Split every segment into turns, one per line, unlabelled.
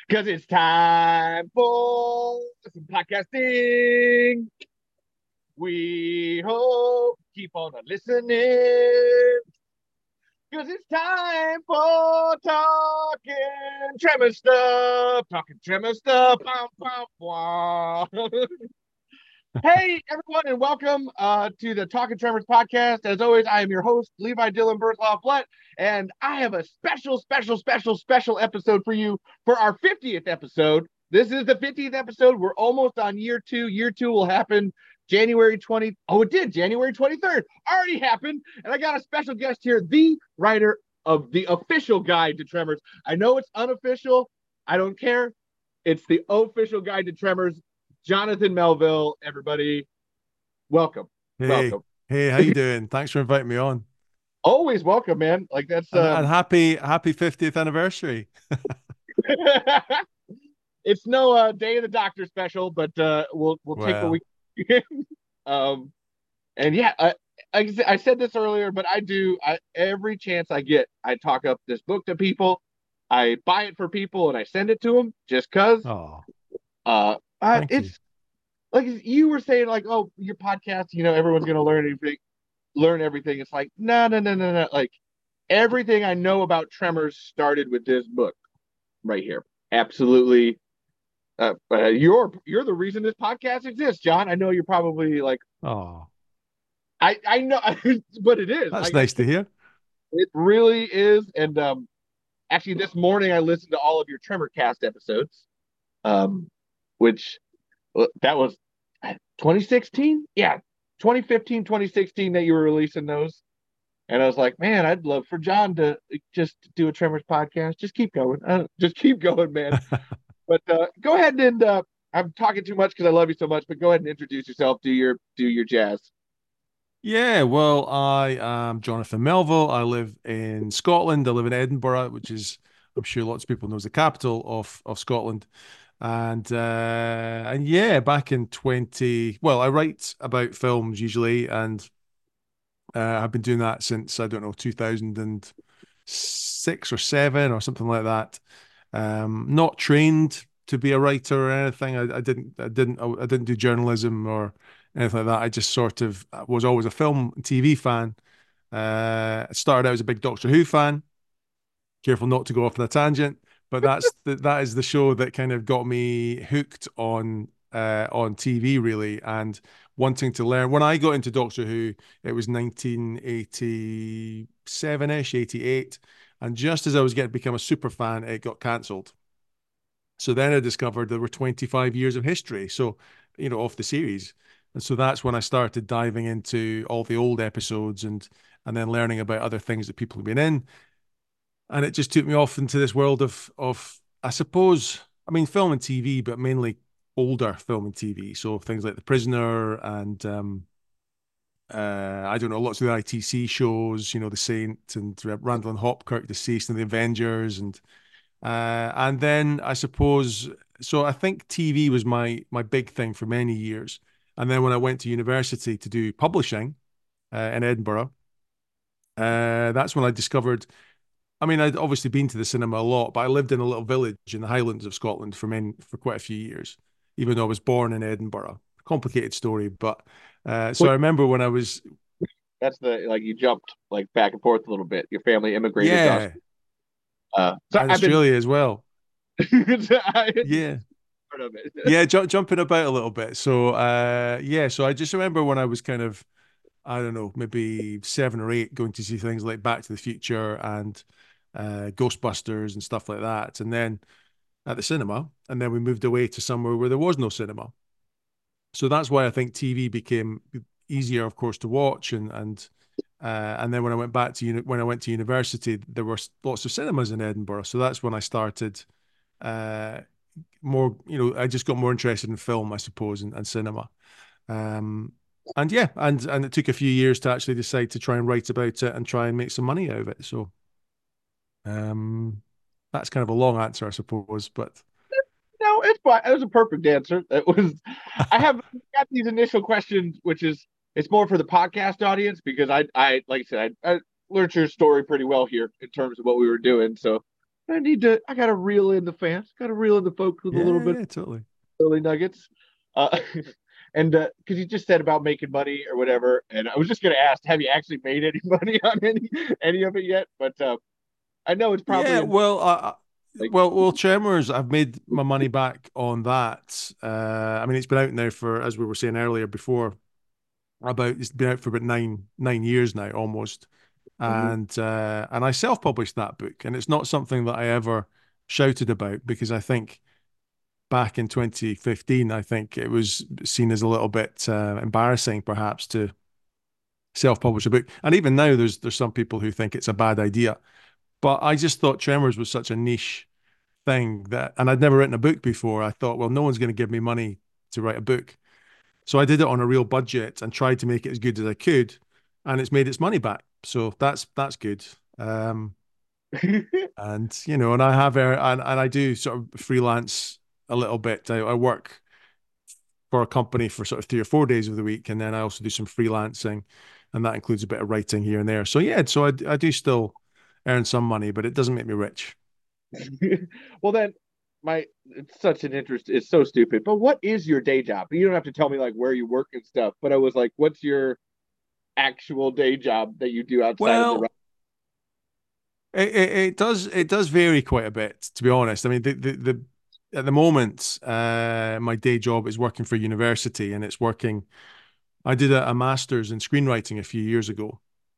Because it's time for some podcasting. We hope you keep on listening. Because it's time for talking Tremor stuff. Talking Tremor stuff. Hey, everyone, and welcome to the Talking Tremors podcast. As always, I am your host, Levi Dylan Berthloff Flett, and I have a special episode for you for our 50th episode. This is the 50th episode. We're almost on year two. Year two will happen January 20th. Oh, it did. January 23rd. Already happened. And I got a special guest here, the writer of the official guide to Tremors. I know it's unofficial. I don't care. It's the official guide to Tremors. Jonathan Melville, everybody, welcome.
Hey,
Welcome.
hey, how you doing? Thanks for inviting me on.
Always welcome, man. Like that's
And happy 50th anniversary.
it's no day of the doctor special, but we'll take what we
Well,
can. And yeah, I said this earlier, but every chance I get, I talk up this book to people. I buy it for people and I send it to them just cuz
oh,
uh
thank you.
it's like you were saying, like, oh, your podcast, everyone's gonna learn everything. It's like, no. Like everything I know about Tremors started with this book right here. Absolutely. You're the reason this podcast exists, John. I know you're probably like,
Oh,
I know, but it is.
that's nice to hear.
It really is. And actually, this morning I listened to all of your Tremor Cast episodes, which that was 2016. Yeah, 2015, 2016 that you were releasing those. And I was like, man, I'd love for John to just do a Tremors podcast. Just keep going. Just keep going, man. But go ahead and I'm talking too much because I love you so much. But go ahead and introduce yourself. Do your jazz.
Yeah, well, I am Jonathan Melville. I live in Scotland. I live in Edinburgh, which is, I'm sure lots of people know, is the capital of Scotland. And yeah, back in 20, well, I write about films usually, and I've been doing that since, I don't know, 2006 or seven or something like that. Not trained to be a writer or anything. I didn't do journalism or anything like that. I just sort of was always a film and TV fan. I started out as a big Doctor Who fan. Careful not to go off on a tangent, but that is the show that kind of got me hooked on TV really, and wanting to learn. When I got into Doctor Who, it was 1987-ish, 88, and just as I was getting to become a super fan, it got cancelled. So then I discovered there were 25 years of history, so of the series. And so that's when I started diving into all the old episodes and then learning about other things that people have been in. And it just took me off into this world of I suppose, I mean, film and TV, but mainly older film and TV. So things like The Prisoner and I don't know, lots of the ITC shows, The Saint and Randall and Hopkirk, Deceased, and The Avengers, and then I suppose, so I think TV was my big thing for many years. And then when I went to university to do publishing in Edinburgh, that's when I discovered. I mean, I'd obviously been to the cinema a lot, but I lived in a little village in the Highlands of Scotland for quite a few years, even though I was born in Edinburgh. Complicated story, but so I
Which
remember when I was,
that's the like you jumped like back and forth a little bit. Your family immigrated to us.
yeah,
So
and
I've been
Australia as well.
I
Yeah,
part of it.
yeah, jumping about a little bit. So yeah, so I just remember when I was kind of, I don't know, maybe seven or eight, going to see things like Back to the Future and Ghostbusters and stuff like that, and then at the cinema, and then we moved away to somewhere where there was no cinema. So that's why I think TV became easier, of course, to watch, and then when I went back to when I went to university, there were lots of cinemas in Edinburgh. So that's when I started uh, more. I just got more interested in film, I suppose, and cinema. Um, and yeah, and it took a few years to actually decide to try and write about it and try and make some money out of it. So um, that's kind of a long answer, I suppose, but
No, it's fine. It was a perfect answer. It was. I have got these initial questions, which is it's more for the podcast audience because I like I said, I learned your story pretty well here in terms of what we were doing. So I gotta reel in the fans, gotta reel in the folks with a little
Yeah,
bit
yeah, totally.
of early nuggets. Uh, and because you just said about making money or whatever, and I was just gonna ask, have you actually made any money on any of it yet? But I know it's
Yeah,
probably in like
Tremors, I've made my money back on that. I mean, it's been out now for, as we were saying earlier before, it's been out for about nine years now, almost.
Mhm.
And I self-published that book, and it's not something that I ever shouted about because I think back in 2015, I think it was seen as a little bit embarrassing, perhaps, to self-publish a book. And even now, there's some people who think it's a bad idea. But I just thought Tremors was such a niche thing that, and I'd never written a book before. I thought, well, no one's going to give me money to write a book. So I did it on a real budget and tried to make it as good as I could, and it's made its money back. So that's good. And and I have and I do sort of freelance a little bit. I work for a company for sort of 3 or 4 days of the week, and then I also do some freelancing, and that includes a bit of writing here and there. So yeah, so I do still earn some money, but it doesn't make me rich.
well then my it's such an interest. It's so stupid. But what is your day job? You don't have to tell me like where you work and stuff. But I was like, what's your actual day job that you do outside of the
Well, it does vary quite a bit, to be honest. I mean, the at the moment, my day job is working for university, and it's working. I did a master's in screenwriting a few years ago,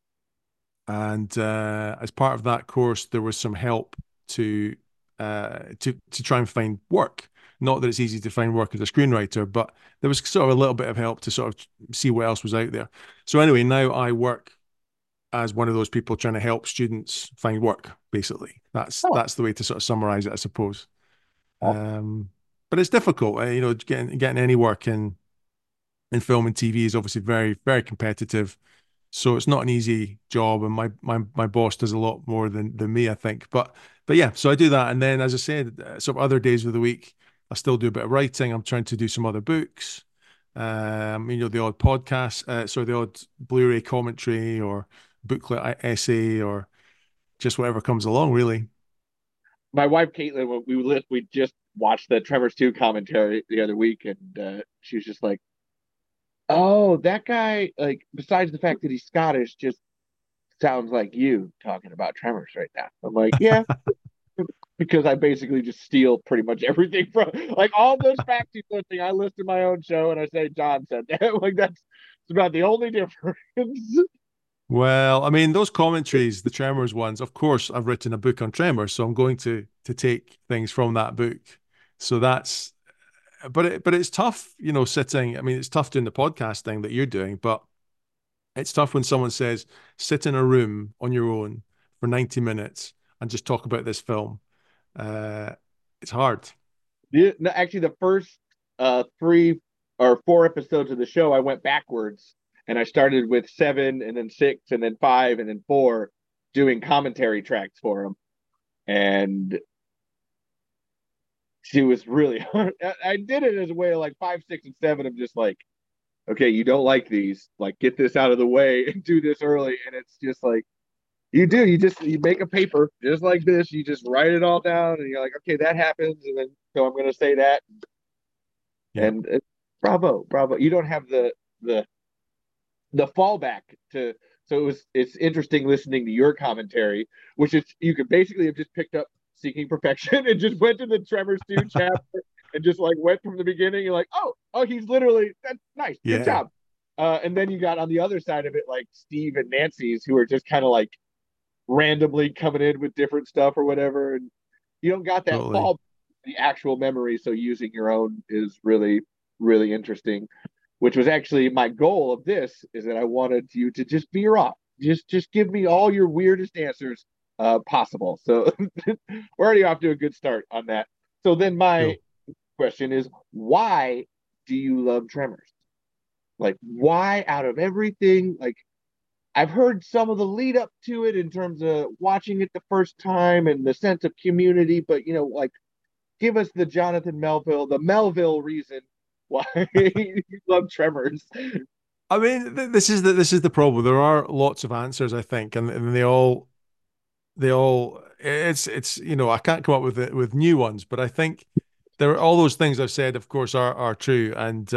and as part of that course, there was some help to to try and find work. Not that it's easy to find work as a screenwriter, but there was sort of a little bit of help to sort of see what else was out there. So anyway, now I work as one of those people trying to help students find work. Basically, that's
Oh,
that's the way to sort of summarize it, I suppose.
oh.
But it's difficult, getting any work in film and TV is obviously very very competitive. So it's not an easy job, and my boss does a lot more than me, I think. But yeah, so I do that, and then as I said, sort of other days of the week, I still do a bit of writing. I'm trying to do some other books, the odd podcast, the odd Blu-ray commentary or booklet essay or just whatever comes along, really.
My wife Caitlin, when we just watched the Tremors 2 commentary the other week, and she was just like, "Oh, that guy! Like, besides the fact that he's Scottish, just sounds like you talking about Tremors right now." I'm like, "Yeah," because I basically just steal pretty much everything from like all those facts he's listing. I list in my own show, and I say John said that. Like that's it's about the only difference.
Well, I mean, those commentaries, the Tremors ones, of course, I've written a book on Tremors, so I'm going to take things from that book. So that's, but it's tough, sitting. I mean, it's tough doing the podcast thing that you're doing, but it's tough when someone says, sit in a room on your own for 90 minutes and just talk about this film. Uh, it's hard.
No, actually, the first 3 or 4 episodes of the show, I went backwards and I started with 7 and then 6 and then 5 and then 4 doing commentary tracks for him. And she was really hard. I did it as a way of like 5, 6, and 7 of just like, okay, you don't like these, like get this out of the way and do this early. And it's just like, you make a paper just like this, you just write it all down and you're like, okay, that happens. And then, so I'm going to say that.
Yeah,
And bravo, bravo. You don't have the the fallback to so it's interesting listening to your commentary, which is you could basically have just picked up Seeking Perfection and just went to the Tremors 2 chapter and just like went from the beginning. You're like, oh, he's literally that's nice, good
yeah,
job. And then you got on the other side of it like Steve and Nancy's who are just kind of like randomly coming in with different stuff or whatever, and you don't got that
totally.
fall the actual memory. So using your own is really really interesting, which was actually my goal of this is that I wanted you to just veer off. Just give me all your weirdest answers possible. So we're already off to a good start on that. So then my
Cool.
question is why do you love Tremors? Like why out of everything like I've heard some of the lead up to it in terms of watching it the first time and the sense of community, but like give us the Jonathan Melville, the Melville reason why you love Tremors.
I mean, this is the problem. There are lots of answers, I think, and they all it's I can't come up with it with new ones, but I think there are all those things I've said, of course, are true. And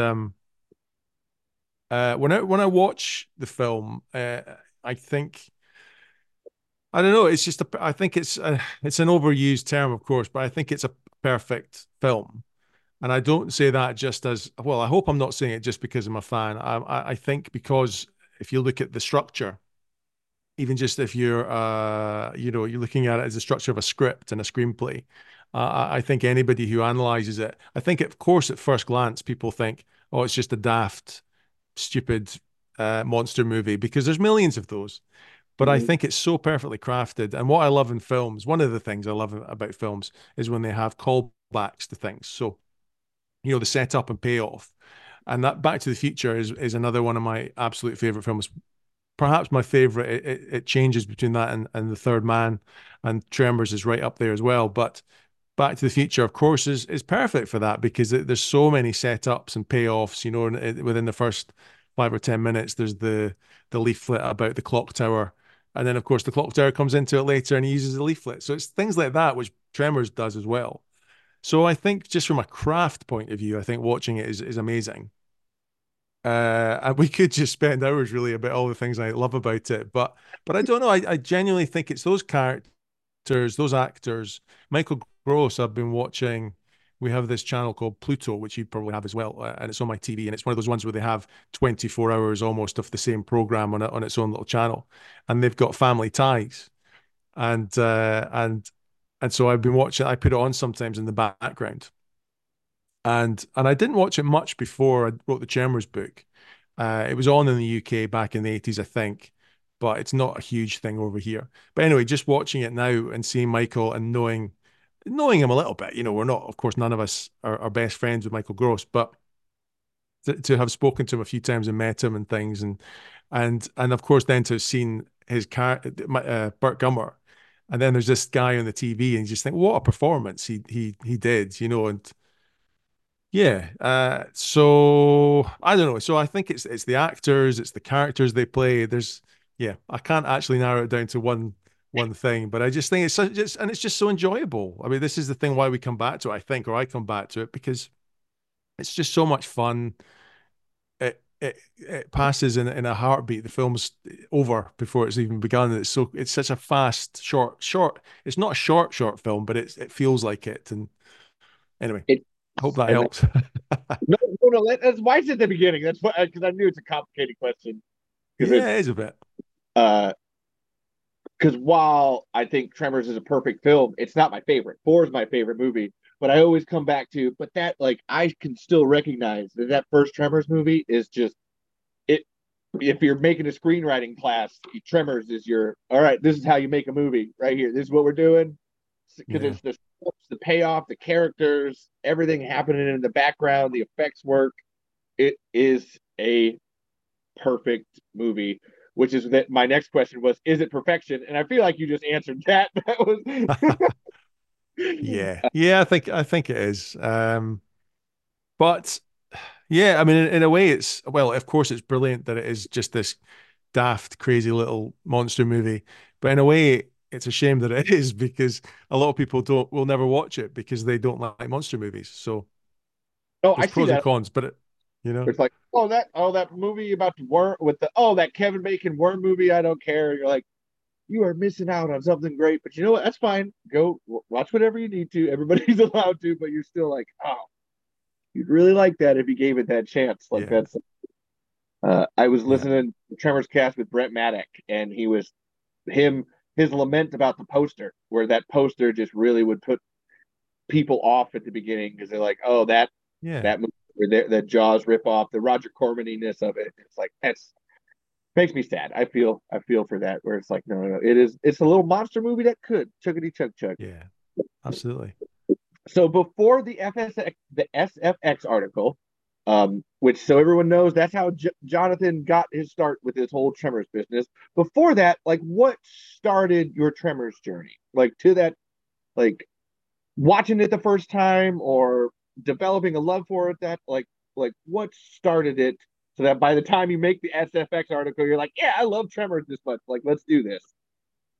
when I watch the film, I think I don't know. It's just I think it's an overused term, of course, but I think it's a perfect film. And I don't say that just as well. I hope I'm not saying it just because I'm a fan. I think because if you look at the structure, even just if you're you're looking at it as the structure of a script and a screenplay, I think anybody who analyzes it, I think of course at first glance people think, oh, it's just a daft, stupid monster movie because there's millions of those. But I
Mhm.
think it's so perfectly crafted. And what I love in films, one of the things I love about films is when they have callbacks to things. So, the setup and payoff. And that Back to the Future is another one of my absolute favorite films. Perhaps my favorite. It changes between that and The Third Man, and Tremors is right up there as well. But Back to the Future, of course, is perfect for that because there's so many setups and payoffs. Within the first 5 or 10 minutes, there's the leaflet about the clock tower, and then of course the clock tower comes into it later, and he uses the leaflet. So it's things like that which Tremors does as well. So I think just from a craft point of view, I think watching it is amazing. And we could just spend hours really about all the things I love about it, but I don't know. I genuinely think it's those characters, those actors. Michael Gross, I've been watching. We have this channel called Pluto, which you probably have as well, and it's on my TV. And it's one of those ones where they have 24 hours almost of the same program on its own little channel, and they've got family ties. And so I've been watching. I put it on sometimes in the background, and I didn't watch it much before I wrote the Chalmers book. It was on in the UK back in the 80s, I think, but it's not a huge thing over here. But anyway, just watching it now and seeing Michael and knowing him a little bit, we're not, of course, none of us are best friends with Michael Gross, but to have spoken to him a few times and met him and things, and of course then to have seen his Burt Gummer, and then there's this guy on the TV, and you just think, what a performance he did, and yeah. So I don't know. So I think it's the actors, it's the characters they play. Yeah, I can't actually narrow it down to one thing, but I just think it's just so enjoyable. I mean, this is the thing why we come back to it, I think, or I come back to it because it's just so much fun. It passes in a heartbeat. The film's over before it's even begun. It's such a fast, short. It's not a short film, but it feels like it. And anyway,
It
I hope that
and
helps.
no, no, no. That's why it's at the beginning. That's why because I knew it's a complicated question because
Yeah, it is a bit.
uh because while I think Tremors is a perfect film, it's not my favorite. Four is my favorite movie, but I always come back to. But that like I can still recognize that first Tremors movie is just it. If you're making a screenwriting class, Tremors is your all right. This is how you make a movie right here. This is what we're doing because
Yeah.
it's the payoff, the characters, everything happening in the background, the effects work. It is a perfect movie. Which is that my next question was, is it perfection? And I feel like you just answered that. That was
Yeah. Yeah, I think it is. But yeah, I mean in a way it's well, of course it's brilliant that it is just this daft, crazy little monster movie. But in a way, it's a shame that it is because a lot of people don't will never watch it because they don't like monster movies. So
oh,
there's
I see
pros and
that.
cons, but you know,
It's like, that movie about the worm with the that Kevin Bacon worm movie. I don't care. You're like, you are missing out on something great. But you know what? That's fine. Go watch whatever you need to. Everybody's allowed to, but you're still like, oh, you'd really like that if you gave it that chance. Like
yeah,
that's. I was
yeah,
listening to Tremors Cast with Brent Maddock, and he was him his lament about the poster, where that poster just really would put people off at the beginning because they're like, oh,
yeah.
that movie, that Jaws rip off, the Roger Cormaniness of it. It's like that's makes me sad. I feel for that where it's like, no, no, no. It's a little monster movie that could chuggity chug chug.
Yeah, absolutely.
So before the SFX article, which so everyone knows that's how Jonathan got his start with his whole Tremors business. Before that, like what started your Tremors journey? Like to that, like watching it the first time or developing a love for it that like what started it so that by the time you make the SFX article, you're like, yeah, I love Tremors this much. Like, let's do this.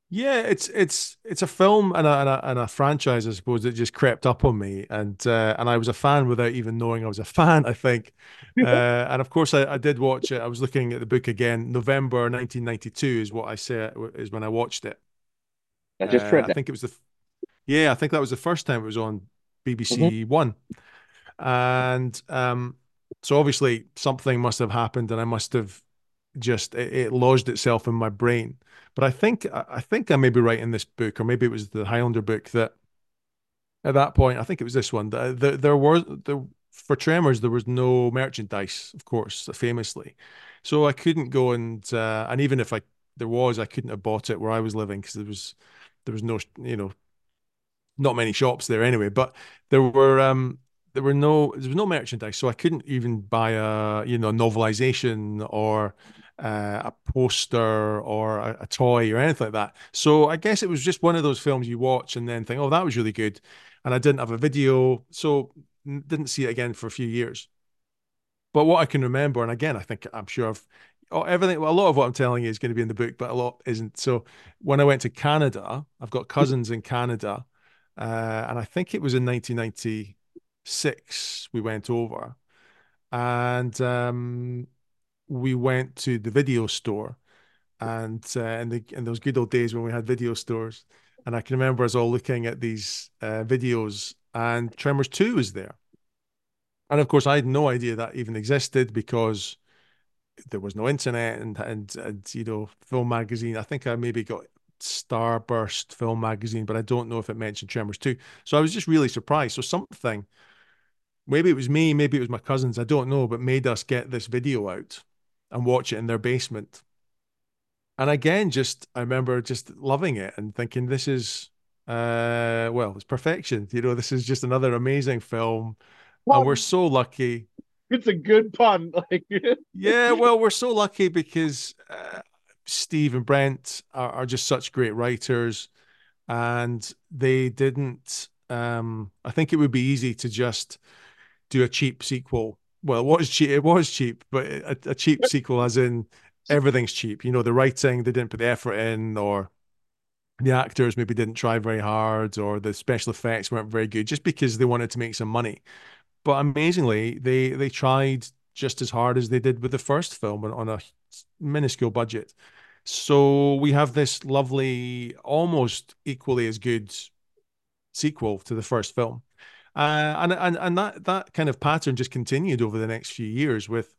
Yeah, it's a film and a franchise, I suppose, that just crept up on me, and I was a fan without even knowing I was a fan, I think. And of course, I did watch it. I was looking at the book again. November 1992 is what I said is when I watched it.
I just read
I
that.
think it was yeah, I think that was the first time it was on
Mhm.
BBC One, and so obviously something must have happened, and I must have just it lodged itself in my brain. But I think I may be right in this book, or maybe it was the Highlander book that at that point, I think it was this one. There was there for Tremors there was no merchandise, of course, famously, so I couldn't go and even if I there was, I couldn't have bought it where I was living because there was no not many shops there anyway. But there were there was no merchandise, so I couldn't even buy a novelization or a poster or a toy or anything like that. So I guess it was just one of those films you watch and then think, oh, that was really good, and I didn't have a video, so didn't see it again for a few years. But what I can remember, and again, I'm sure everything, well, a lot of what I'm telling you is going to be in the book, but a lot isn't. So when I went to Canada, I've got cousins in Canada, and I think it was in 1996 we went over, and we went to the video store, and in those good old days when we had video stores, and I can remember us all looking at these videos, and Tremors 2 was there. And of course, I had no idea that even existed because there was no internet and film magazine. I think I maybe got Starburst film magazine, but I don't know if it mentioned Tremors 2. So I was just really surprised. So something, maybe it was me, maybe it was my cousins, I don't know, but made us get this video out and watch it in their basement. And again, just I remember just loving it and thinking this is well, it's perfection. This is just another amazing film. And we're
Pun.
so lucky.
It's a good pun. Like,
Yeah, well, we're so lucky because Steve and Brent are just such great writers, and they didn't. I think it would be easy to just do a cheap sequel. Well, it was cheap. It was cheap, but a cheap sequel, as in everything's cheap. The writing they didn't put the effort in, or the actors maybe didn't try very hard, or the special effects weren't very good, just because they wanted to make some money. But amazingly, they tried just as hard as they did with the first film on a minuscule budget. So we have this lovely, almost equally as good sequel to the first film. And that kind of pattern just continued over the next few years with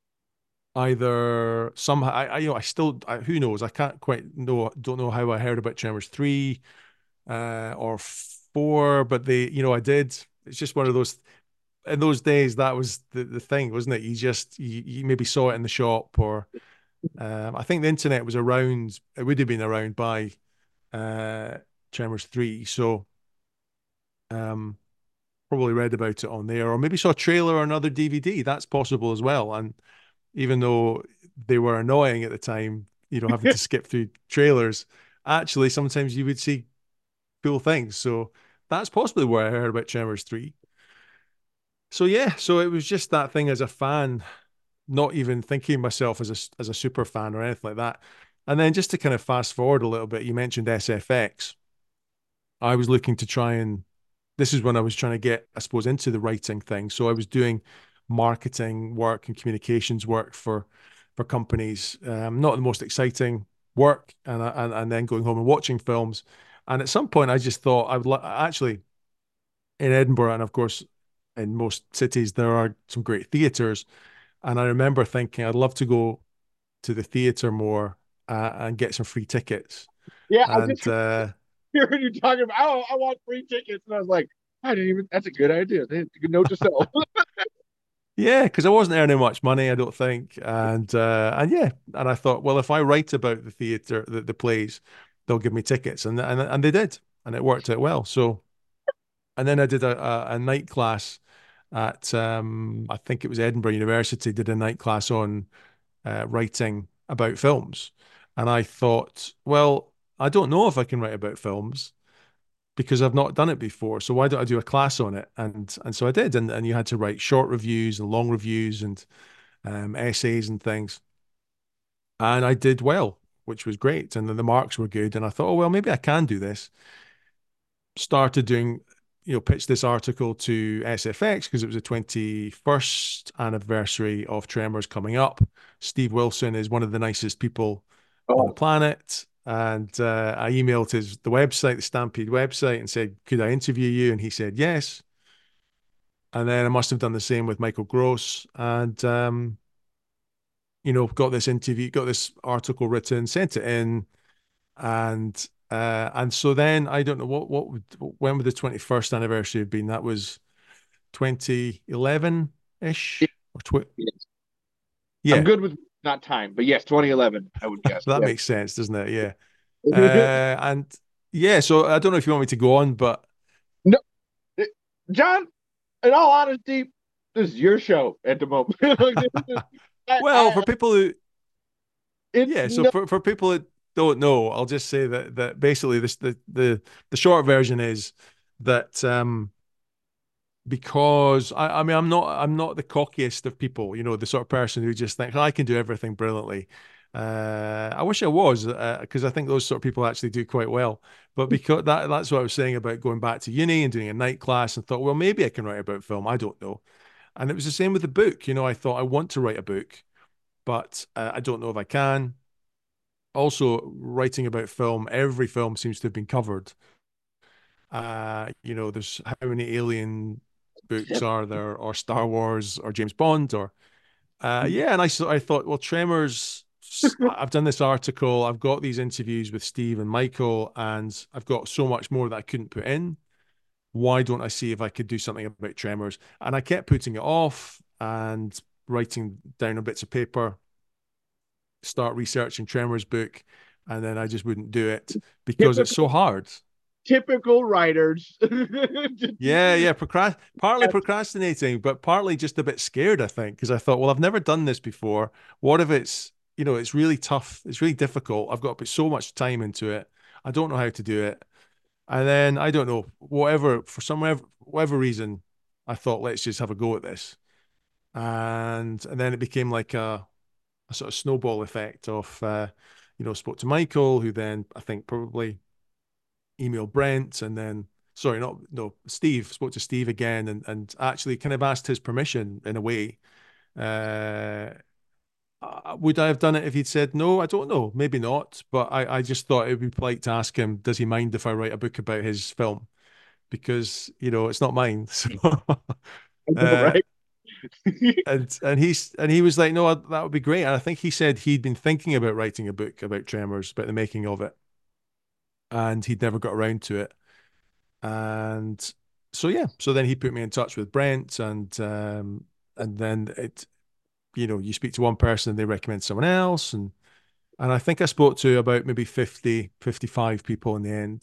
either somehow I still who knows, I can't quite know, don't know how I heard about Tremors 3 or 4, but I did. It's just one of those, in those days, that was the thing, wasn't it? You maybe saw it in the shop, or I think the internet was around. It would have been around by uh, Tremors 3, so um, probably read about it on there, or maybe saw a trailer or another DVD. That's possible as well. And even though they were annoying at the time, having to skip through trailers, actually sometimes you would see cool things. So that's possibly where I heard about Tremors 3. So yeah, so it was just that thing as a fan, not even thinking myself as a super fan or anything like that. And then just to kind of fast forward a little bit, you mentioned SFX. I was looking to try and this is when I was trying to get, I suppose, into the writing thing. So I was doing marketing work and communications work for companies. Not the most exciting work, and then going home and watching films. And at some point, I just thought I would actually in Edinburgh, and of course in most cities there are some great theaters. And I remember thinking I'd love to go to the theater more and get some free tickets.
yeah, I just
And
hearing you talking about, oh, I want free tickets, and I was like, I didn't even. That's a good idea. Good note to self.
yeah, because I wasn't earning much money, I don't think. And yeah, and I thought, well, if I write about the theater, the plays, they'll give me tickets, and they did, and it worked out well. So, and then I did a night class at I think it was Edinburgh University. Did a night class on writing about films. And I thought, well, I don't know if I can write about films because I've not done it before. So why don't I do a class on it? And so I did. And you had to write short reviews and long reviews and essays and things. And I did well. which was great. And then the marks were good. And I thought, oh, well, maybe I can do this. Started doing, pitched this article to SFX because it was the 21st anniversary of Tremors coming up. Steve Wilson is one of the nicest people on the
Oh,
planet. And I emailed the website, the Stampede website, and said, could I interview you? And he said, yes. And then I must have done the same with Michael Gross. And, got this interview, got this article written, sent it in. And so then I don't know when would the 21st anniversary have been? That was 2011-ish or
yes. I'm
yeah,
good with not time, but yes, 2011, I would guess.
that
Yes.
makes sense, doesn't it? Yeah. And yeah, so I don't know if you want me to go on, but
No, John, in all honesty, this is your show at the moment. Like,
well, for people who
it's
yeah, so
no.
for people that don't know, I'll just say that basically the short version is that because I mean I'm not the cockiest of people, the sort of person who just thinks, "Oh, I can do everything brilliantly." I wish I was, because I think those sort of people actually do quite well. But because that's what I was saying about going back to uni and doing a night class, and thought, well, maybe I can write about film. I don't know. And it was the same with the book. I thought I want to write a book, but I don't know if I can. Also, writing about film, every film seems to have been covered. There's how many Alien books are there, or Star Wars, or James Bond, or yeah. And I thought, well, Tremors. I've done this article. I've got these interviews with Steve and Michael, and I've got so much more that I couldn't put in. Why don't I see if I could do something about Tremors? And I kept putting it off and writing down on bits of paper, start researching Tremors book, and then I just wouldn't do it because it's so
Typical,
hard.
typical writers.
Yeah, yeah, partly procrastinating, but partly just a bit scared, I think, because I thought, well, I've never done this before. What if it's really tough, it's really difficult. I've got to put so much time into it. I don't know how to do it. And then I don't know, whatever reason, I thought, let's just have a go at this. And then it became like a sort of snowball effect of spoke to Michael, who then I think probably emailed Brent, and then sorry, not no, Steve, spoke to Steve again, and actually kind of asked his permission in a way. Uh, would I have done it if he'd said no? I don't know, maybe not, but I just thought it would be polite to ask him, does he mind if I write a book about his film? Because it's not mine. So
I know,
uh,
right?
and he was like, no, that would be great. And I think he said he'd been thinking about writing a book about Tremors, about the making of it, and he'd never got around to it. And so yeah, so then he put me in touch with Brent, and then you speak to one person, they recommend someone else, and I think I spoke to about maybe 50, 55 people in the end,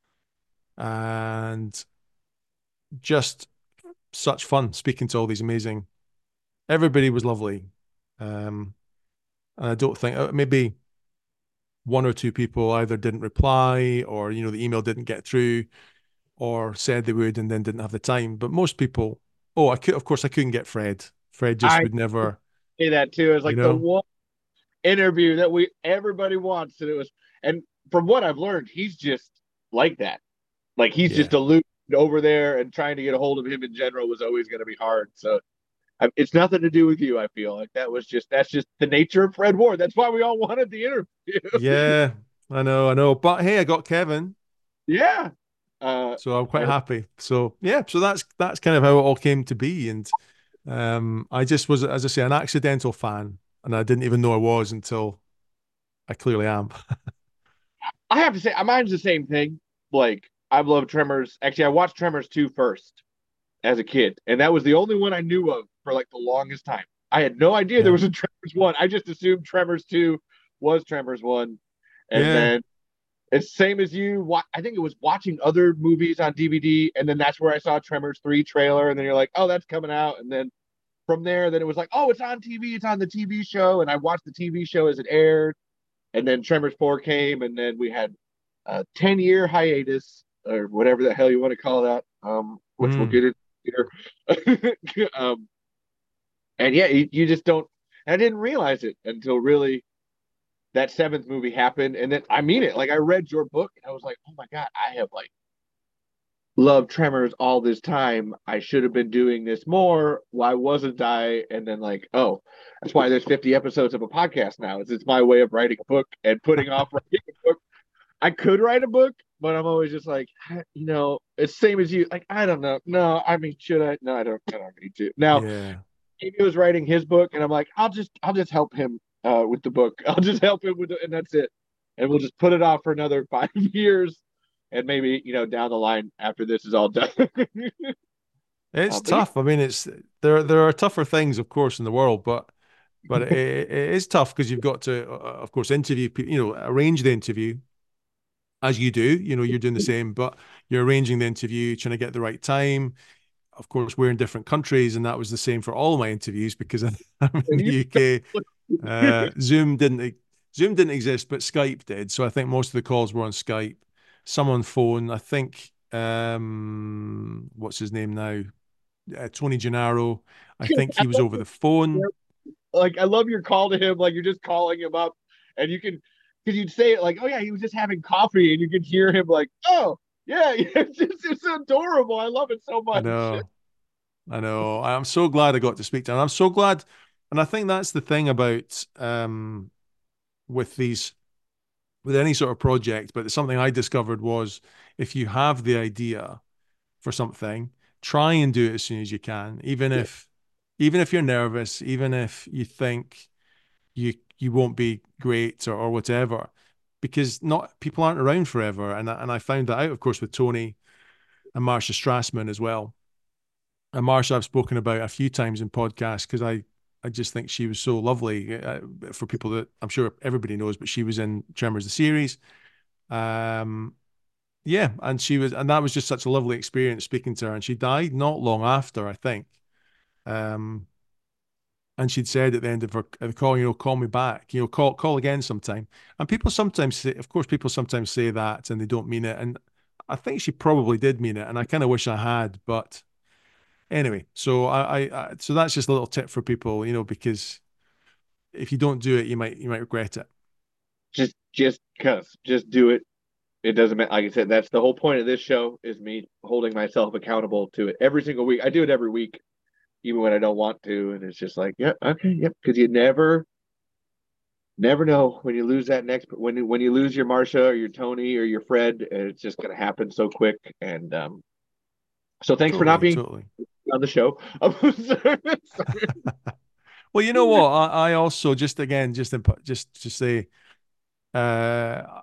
and just such fun speaking to all these amazing. Everybody was lovely. Um, and I don't think maybe one or two people either didn't reply, or the email didn't get through, or said they would and then didn't have the time. But most people, oh, of course I couldn't get Fred. Fred just
I
would never,
say that too. It's
you
like the
know.
one interview that everybody wants, and it was, and from what I've learned, he's just like that. Like he's
Yeah.
just aloof over there, and trying to get a hold of him in general was always going to be hard. So it's nothing to do with you. I feel like that's just the nature of Fred Ward. That's why we all wanted the interview.
Yeah, I know. But hey, I got Kevin,
Yeah. Uh,
so I'm quite
and
happy. So yeah, so that's kind of how it all came to be. And I just was, as I say, an accidental fan, and I didn't even know I was until I clearly am.
I have to say, mine's the same thing. Like I've loved Tremors. Actually, I watched Tremors 2 first as a kid, and that was the only one I knew of for like the longest time. I had no idea there
Yeah.
was a Tremors 1. I just assumed Tremors 2 was Tremors 1. And
Yeah.
then it's same as you. I think it was watching other movies on DVD, and then that's where I saw Tremors 3 trailer, and then you're like, oh, that's coming out. And then from there, then it was like, oh, it's on TV, it's on the TV show, and I watched the TV show as it aired. And then Tremors 4 came, and then we had a 10-year hiatus, or whatever the hell you want to call that, which we'll
Mm.
get into here. And yeah, you just don't. I didn't realize it until really. that seventh movie happened, and then I mean it. Like I read your book, and I was like, oh my god, I have like loved Tremors all this time. I should have been doing this more. Why wasn't I? And then like, oh, that's why there's 50 episodes of a podcast now. It's my way of writing a book and putting off writing a book. I could write a book, but I'm always just like, it's same as you. Like, I don't know. No, I mean, should I? No, I don't need to. Now,
Yeah.
he was writing his book, and I'm like, I'll just help him with the book. I'll just help him and that's it. And we'll just put it off for another 5 years, and maybe down the line after this is all done.
It's
But yeah,
tough. I mean, it's there are tougher things, of course, in the world, but it is tough because you've got to, of course, interview people, arrange the interview as you do. You're doing the same, but you're arranging the interview, trying to get the right time. Of course, we're in different countries, and that was the same for all my interviews because I'm in the UK. Zoom didn't exist, but Skype did. So I think most of the calls were on Skype. Some on phone. I think what's his name now? Tony Gennaro. I think
I
he was
love
over the phone.
I love your call to him. Like you're just calling him up, and you can because you'd say it like, oh yeah, he was just having coffee, and you could hear him like, oh yeah, it's adorable. I love it so
I
much.
know. I know. I'm so glad I got to speak to him. I'm so glad, and I think that's the thing about with these with any sort of project. But something I discovered was if you have the idea for something, try and do it as soon as you can,
Yeah.
even if you're nervous, even if you think you won't be great or whatever, because not people aren't around forever. And I found that out, of course, with Tony and Marsha Strassman as well. And Marsha, I've spoken about a few times in podcasts because I just think she was so lovely for people that I'm sure everybody knows, but she was in Tremors the series. Um, yeah, and that was just such a lovely experience speaking to her. And she died not long after, I think. Um, and she'd said at the end of the call, call me back, call again sometime. And people sometimes say, of course, people sometimes say that and they don't mean it. And I think she probably did mean it, and I kind of wish I had, but anyway, so so that's just a little tip for people, because if you don't do it, you might regret it.
Just do it. It doesn't matter. Like I said, that's the whole point of this show is me holding myself accountable to it every single week. I do it every week, even when I don't want to, and it's just like, yeah, okay, yep. Because you never know when you lose that next when you lose your Marsha or your Tony or your Fred, it's just gonna happen so quick. And so thanks for not
Totally,
being
totally.
on the show.
Well, you know what? I also just again just to say, uh,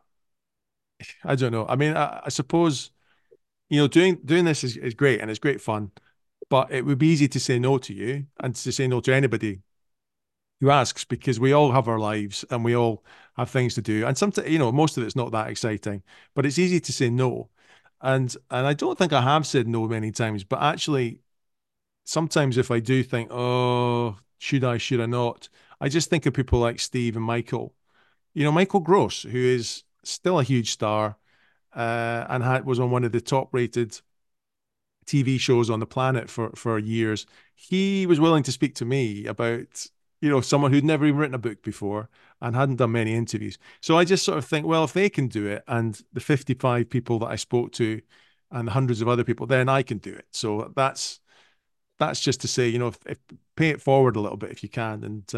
I don't know. I mean, I suppose doing this is great and it's great fun, but it would be easy to say no to you and to say no to anybody who asks because we all have our lives and we all have things to do. And sometimes, most of it's not that exciting, but it's easy to say no. And I don't think I have said no many times, but actually sometimes if I do think, oh, should I not? I just think of people like Steve and Michael. Michael Gross, who is still a huge star, and was on one of the top rated TV shows on the planet for years. He was willing to speak to me about, someone who'd never even written a book before and hadn't done many interviews. So I just sort of think, well, if they can do it and the 55 people that I spoke to and the hundreds of other people, then I can do it. So that's just to say, if pay it forward a little bit if you can and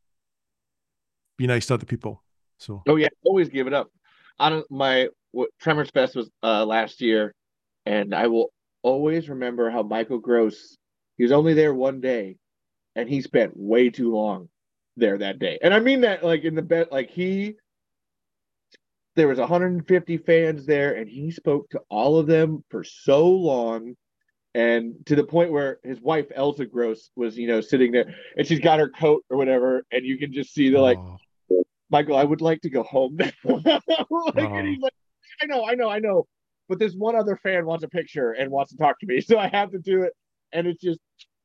be nice to other people. So
Oh yeah, always give it up. On my Tremors Fest was last year, and I will always remember how Michael Gross. He was only there one day, and he spent way too long there that day. And I mean that like in the best. Like there was 150 fans there, and he spoke to all of them for so long, and to the point where his wife Elsa Gross was sitting there, and she's got her coat or whatever, and you can just see the like
oh,
Michael, I would like to go home now. Like, and
oh,
he's like, I know. But this one other fan wants a picture and wants to talk to me. So I have to do it. And it's just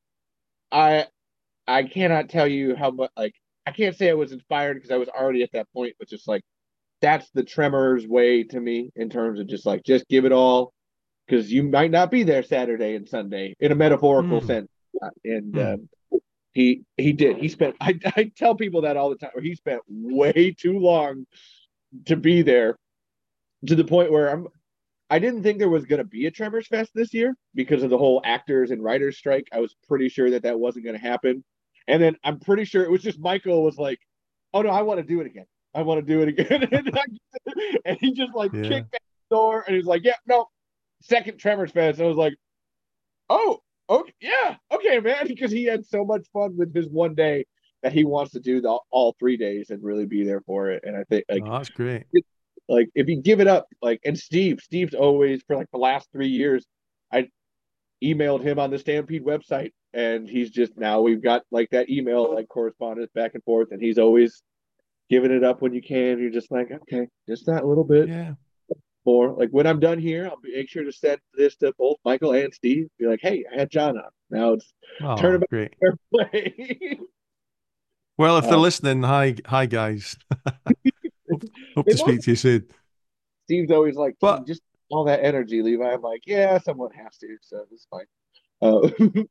I I cannot tell you how much like I can't say I was inspired because I was already at that point, but just like that's the Tremors way to me in terms of just give it all because you might not be there Saturday and Sunday in a metaphorical
mm,
sense. And
mm.
He did. He spent. I tell people that all the time. Where he spent way too long to be there, to the point where I didn't think there was going to be a Tremors Fest this year because of the whole actors and writers strike. I was pretty sure that that wasn't going to happen. And then I'm pretty sure it was just Michael was like, "Oh no, I want to do it again. I want to do it again." And he just like
Yeah.
kicked back the door and he's like, "Yeah, no, second Tremors Fest." And I was like, "Oh, okay, yeah, okay, man," because he had so much fun with his one day that he wants to do all 3 days and really be there for it. And I think
Oh, that's great.
like if you give it up, like, and Steve's always for like the last 3 years, I emailed him on the Stampede website, and he's just now we've got like that email like correspondence back and forth, and he's always giving it up when you can. You're just like, okay, just that little bit
Yeah.
more. Like when I'm done here, I'll make sure to send this to both Michael and Steve. Be like, hey, I had John on. Now it's
Oh,
tournament
great.
fair play.
Well, if they're
uh,
listening, hi guys. Hope
they
to
both
speak to you soon.
Steve's always like, can you
But
just all that energy, Levi? I'm like, yeah, someone has to, so it's fine. Uh,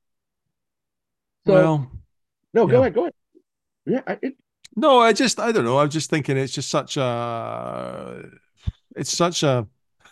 so
well,
no,
yeah.
go ahead. Yeah,
No, I don't know. I'm just thinking it's just such a it's such a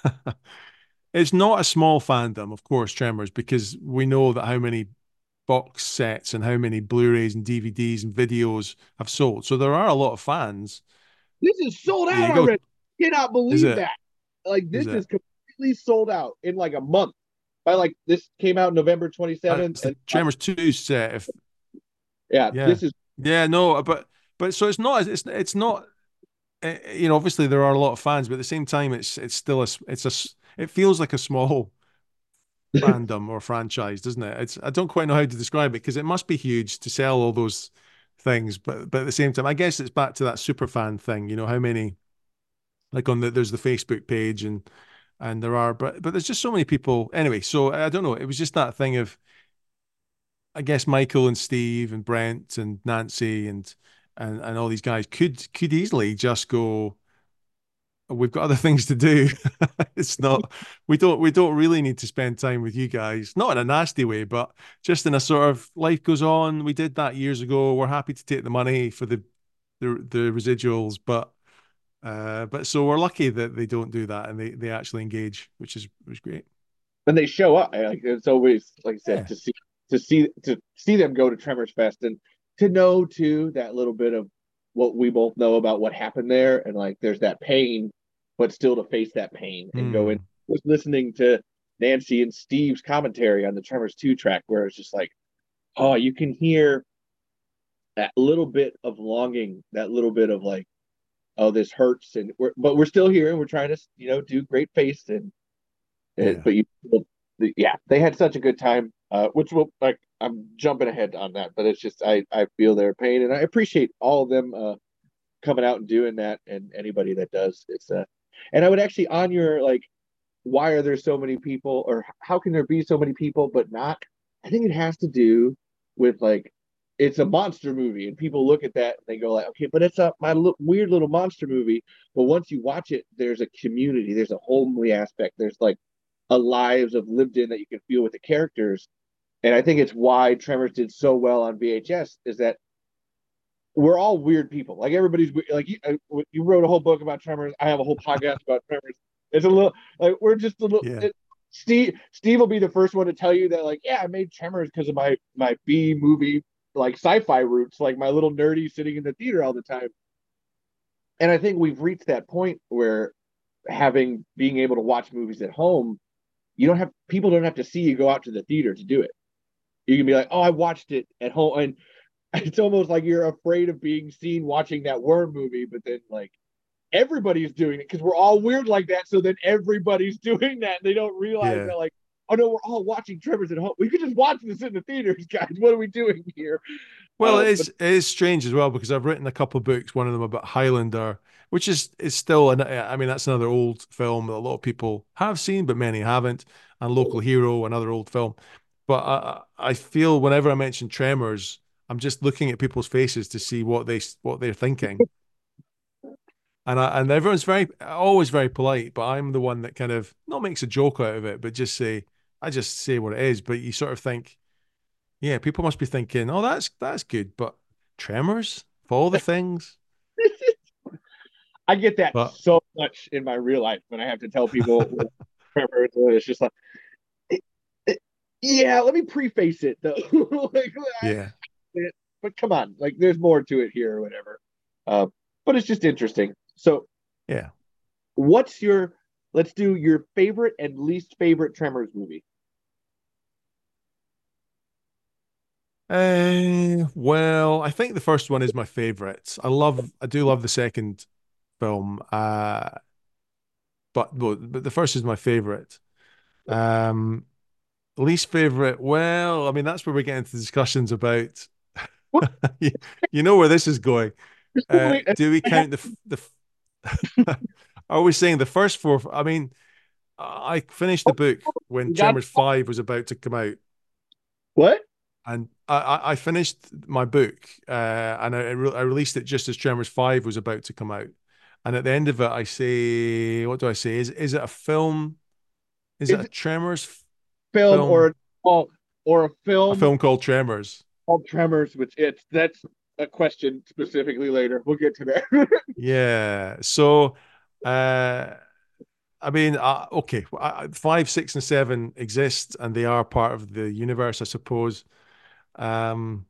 it's not a small fandom, of course, Tremors, because we know that how many box sets and how many Blu-rays and DVDs and videos have sold. So there are a lot of fans.
this is sold
There
out
you go.
already. Cannot
Is
believe
it?
that. Like
Is
this
it?
is completely sold out in like a month. By like this came out November 27th,
That's the
and
Tremors 2 set. If
yeah,
yeah.
this is
Yeah, no, but so it's not obviously there are a lot of fans, but at the same time it's still it feels like a small fandom or franchise, doesn't it? It's I don't quite know how to describe it because it must be huge to sell all those things, but at the same time, I guess it's back to that super fan thing. You know how many like there's the Facebook page and there are, but there's just so many people anyway. So I don't know. It was just that thing of I guess Michael and Steve and Brent and Nancy and all these guys could easily just go. We've got other things to do. It's not we don't really need to spend time with you guys. Not in a nasty way, but just in a sort of life goes on. We did that years ago. We're happy to take the money for the residuals, but so we're lucky that they don't do that and they actually engage, which is great.
when they show up. Like it's always like I said
Yeah.
to see them go to Tremors Fest and to know too that little bit of what we both know about what happened there, and like there's that pain, but still to face that pain and go in.
Hmm.
Was listening to Nancy and Steve's commentary on the Tremors 2 track where it's just like, oh, you can hear that little bit of longing, that little bit of like, oh, this hurts, and but we're still here and we're trying to do great face
Yeah.
but yeah, they had such a good time. Which will like I'm jumping ahead on that, but it's just I feel their pain and I appreciate all of them coming out and doing that, and anybody that does. And I would actually on your like, why are there so many people, or how can there be so many people but not? I think it has to do with like it's a monster movie, and people look at that and they go like, okay, but it's weird little monster movie. But once you watch it, there's a community, there's a homely aspect, there's like a lives of lived in that you can feel with the characters. And I think it's why Tremors did so well on VHS is that we're all weird people. Like everybody's like you wrote a whole book about Tremors. I have a whole podcast about Tremors. It's a little like we're just a little.
Yeah.
Steve will be the first one to tell you that like, yeah, I made Tremors because of my B movie like sci-fi roots, like my little nerdy sitting in the theater all the time. And I think we've reached that point where being able to watch movies at home, people don't have to see you go out to the theater to do it. You can be like, oh, I watched it at home, and it's almost like you're afraid of being seen watching that worm movie, but then like everybody's doing it because we're all weird like that. So then everybody's doing that. And they don't realize
Yeah.
that like, oh no, we're all watching Tremors at home. We could just watch this in the theaters, guys. What are we doing here?
Well,
But
it is strange as well because I've written a couple of books, one of them about Highlander, which is still I mean that's another old film that a lot of people have seen, but many haven't, and Local Hero, another old film. But I feel whenever I mention Tremors, I'm just looking at people's faces to see what they're thinking, and everyone's always very polite, but I'm the one that kind of not makes a joke out of it, but I just say what it is. But you sort of think Yeah, people must be thinking, "Oh, that's good," but Tremors, of all the things,
I get that
but
so much in my real life when I have to tell people Tremors. It's just like, it, it, yeah, let me preface it though. Like,
yeah,
but come on, like there's more to it here or whatever. Uh, but it's just interesting. So,
yeah.
what's your? Let's do your favorite and least favorite Tremors movie.
Well, I think the first one is my favorite. I do love the second film, but the first is my favorite. Um, Least favorite. Well, I mean, that's where we get into discussions about.
What
you, you know where this is going.
movie?
Do we
I have,
count Are we saying the first four? I mean, I finished the book when
we got
Tremors 5 was about to come out,
what?
and I finished my book, and I released it just as Tremors 5 was about to come out. And at the end of it, I say, what do I say? Is it a film? Is it
Is
a
it
Tremors
film
film?
or a
A
film
film called Tremors.
called Tremors? Which it's that's a question specifically later. We'll get to that.
Yeah. So, uh, I mean, okay, 5, 6, and 7 exist, and they are part of the universe, I suppose. Um,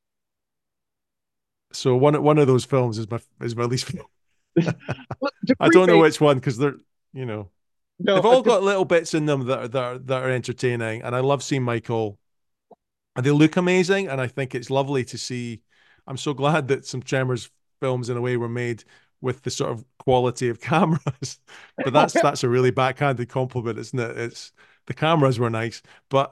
so one of those films is my least.
To
I don't know
preface,
which one because they're, you know,
no,
they've all got little bits in them that are entertaining, and I love seeing Michael. And they look amazing, and I think it's lovely to see. I'm so glad that some Tremors films, in a way, were made with the sort of quality of cameras. But that's a really backhanded compliment, isn't it? It's the cameras were nice, but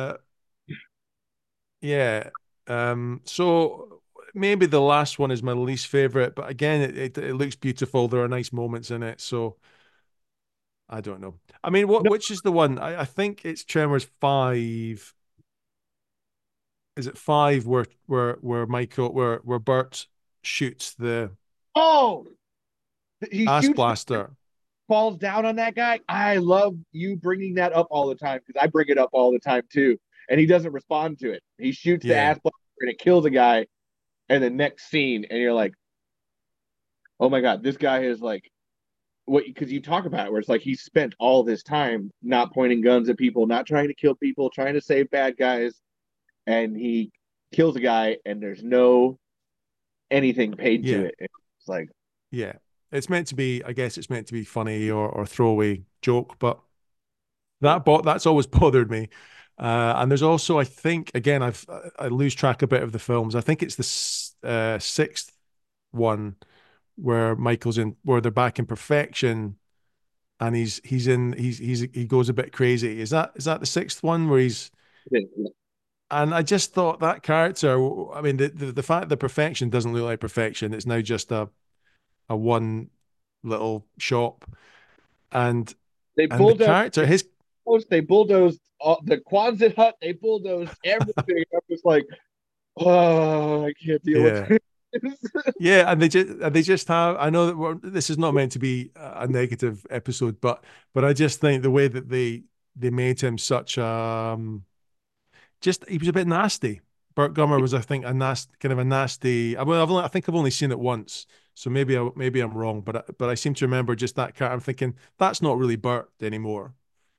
yeah. So maybe the last one is my least favorite, but again, it looks beautiful. There are nice moments in it, so I don't know. I mean,
no,
which is the one? I think it's Tremors 5. Is it 5 where Bert shoots the
oh, he
ass
shoots,
blaster?
falls down on that guy. I love you bringing that up all the time because I bring it up all the time too. And he doesn't respond to it. He shoots the
Yeah,
ass blaster and it kills a guy. And the next scene, and you're like, oh my god, this guy is like what? Because you talk about it, where it's like he spent all this time not pointing guns at people, not trying to kill people, trying to save bad guys, and he kills a guy, and there's no anything paid to
yeah,
it. It's like
yeah. It's meant to be, I guess it's meant to be funny or throwaway joke, but that's always bothered me. And there's also, I think, again, I lose track a bit of the films. I think it's the sixth one where they're back in Perfection, and he goes a bit crazy. Is that the sixth one where he's and I just thought that character, I mean, the fact that Perfection doesn't look like Perfection, it's now just a one little shop, and
they
and the
bulldozed,
character, his
they bulldozed the Quonset hut, they bulldozed everything. I'm just like, oh, I can't deal with
yeah,
this.
yeah, and they just have. I know that this is not meant to be a negative episode, but I just think the way that they made him such just he was a bit nasty. Burt Gummer was, I think, a nasty kind of a nasty. I think I've only seen it once, so maybe I'm wrong, but I seem to remember just that cat. I'm thinking that's not really Burt anymore.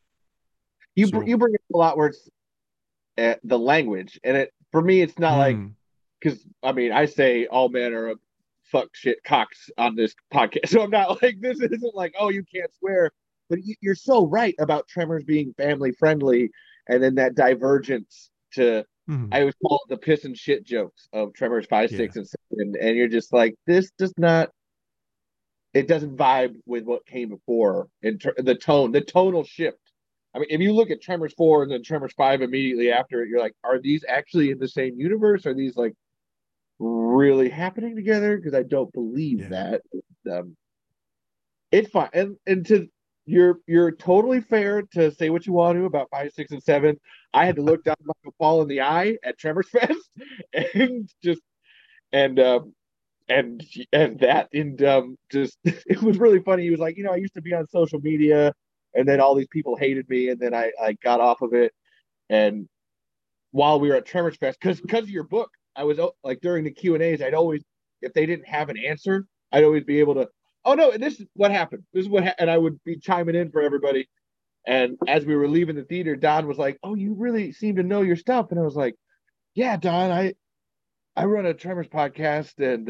So,
You bring it a lot where it's the language, and it for me, it's not like
hmm,
because I mean, I say all men are a fuck shit cocks on this podcast, so I'm not like this isn't like oh you can't swear, but you're so right about Tremors being family friendly, and then that divergence to
hmm,
I always call it the piss and shit jokes of Tremors five,
yeah,
six, and seven, and you're just like this does not. It doesn't vibe with what came before in the tone, the tonal shift. I mean, if you look at Tremors 4 and then Tremors 5 immediately after it, you're like, are these actually in the same universe? Are these like really happening together? Because I don't believe
yeah,
that. Um, it's fine, and to you're totally fair to say what you want to about 5, 6, and 7. I had to look down Michael Paul in the eye at Tremors Fest, and just and and that and just it was really funny. He was like, I used to be on social media, and then all these people hated me, and then I got off of it, and while we were at Tremors Fest, because of your book, I was like during the Q&As, I'd always, if they didn't have an answer, I'd always be able to, oh no, this is what happened. This is and I would be chiming in for everybody. And as we were leaving the theater, Don was like, "Oh, you really seem to know your stuff." And I was like, "Yeah, Don, I run a Tremors podcast, and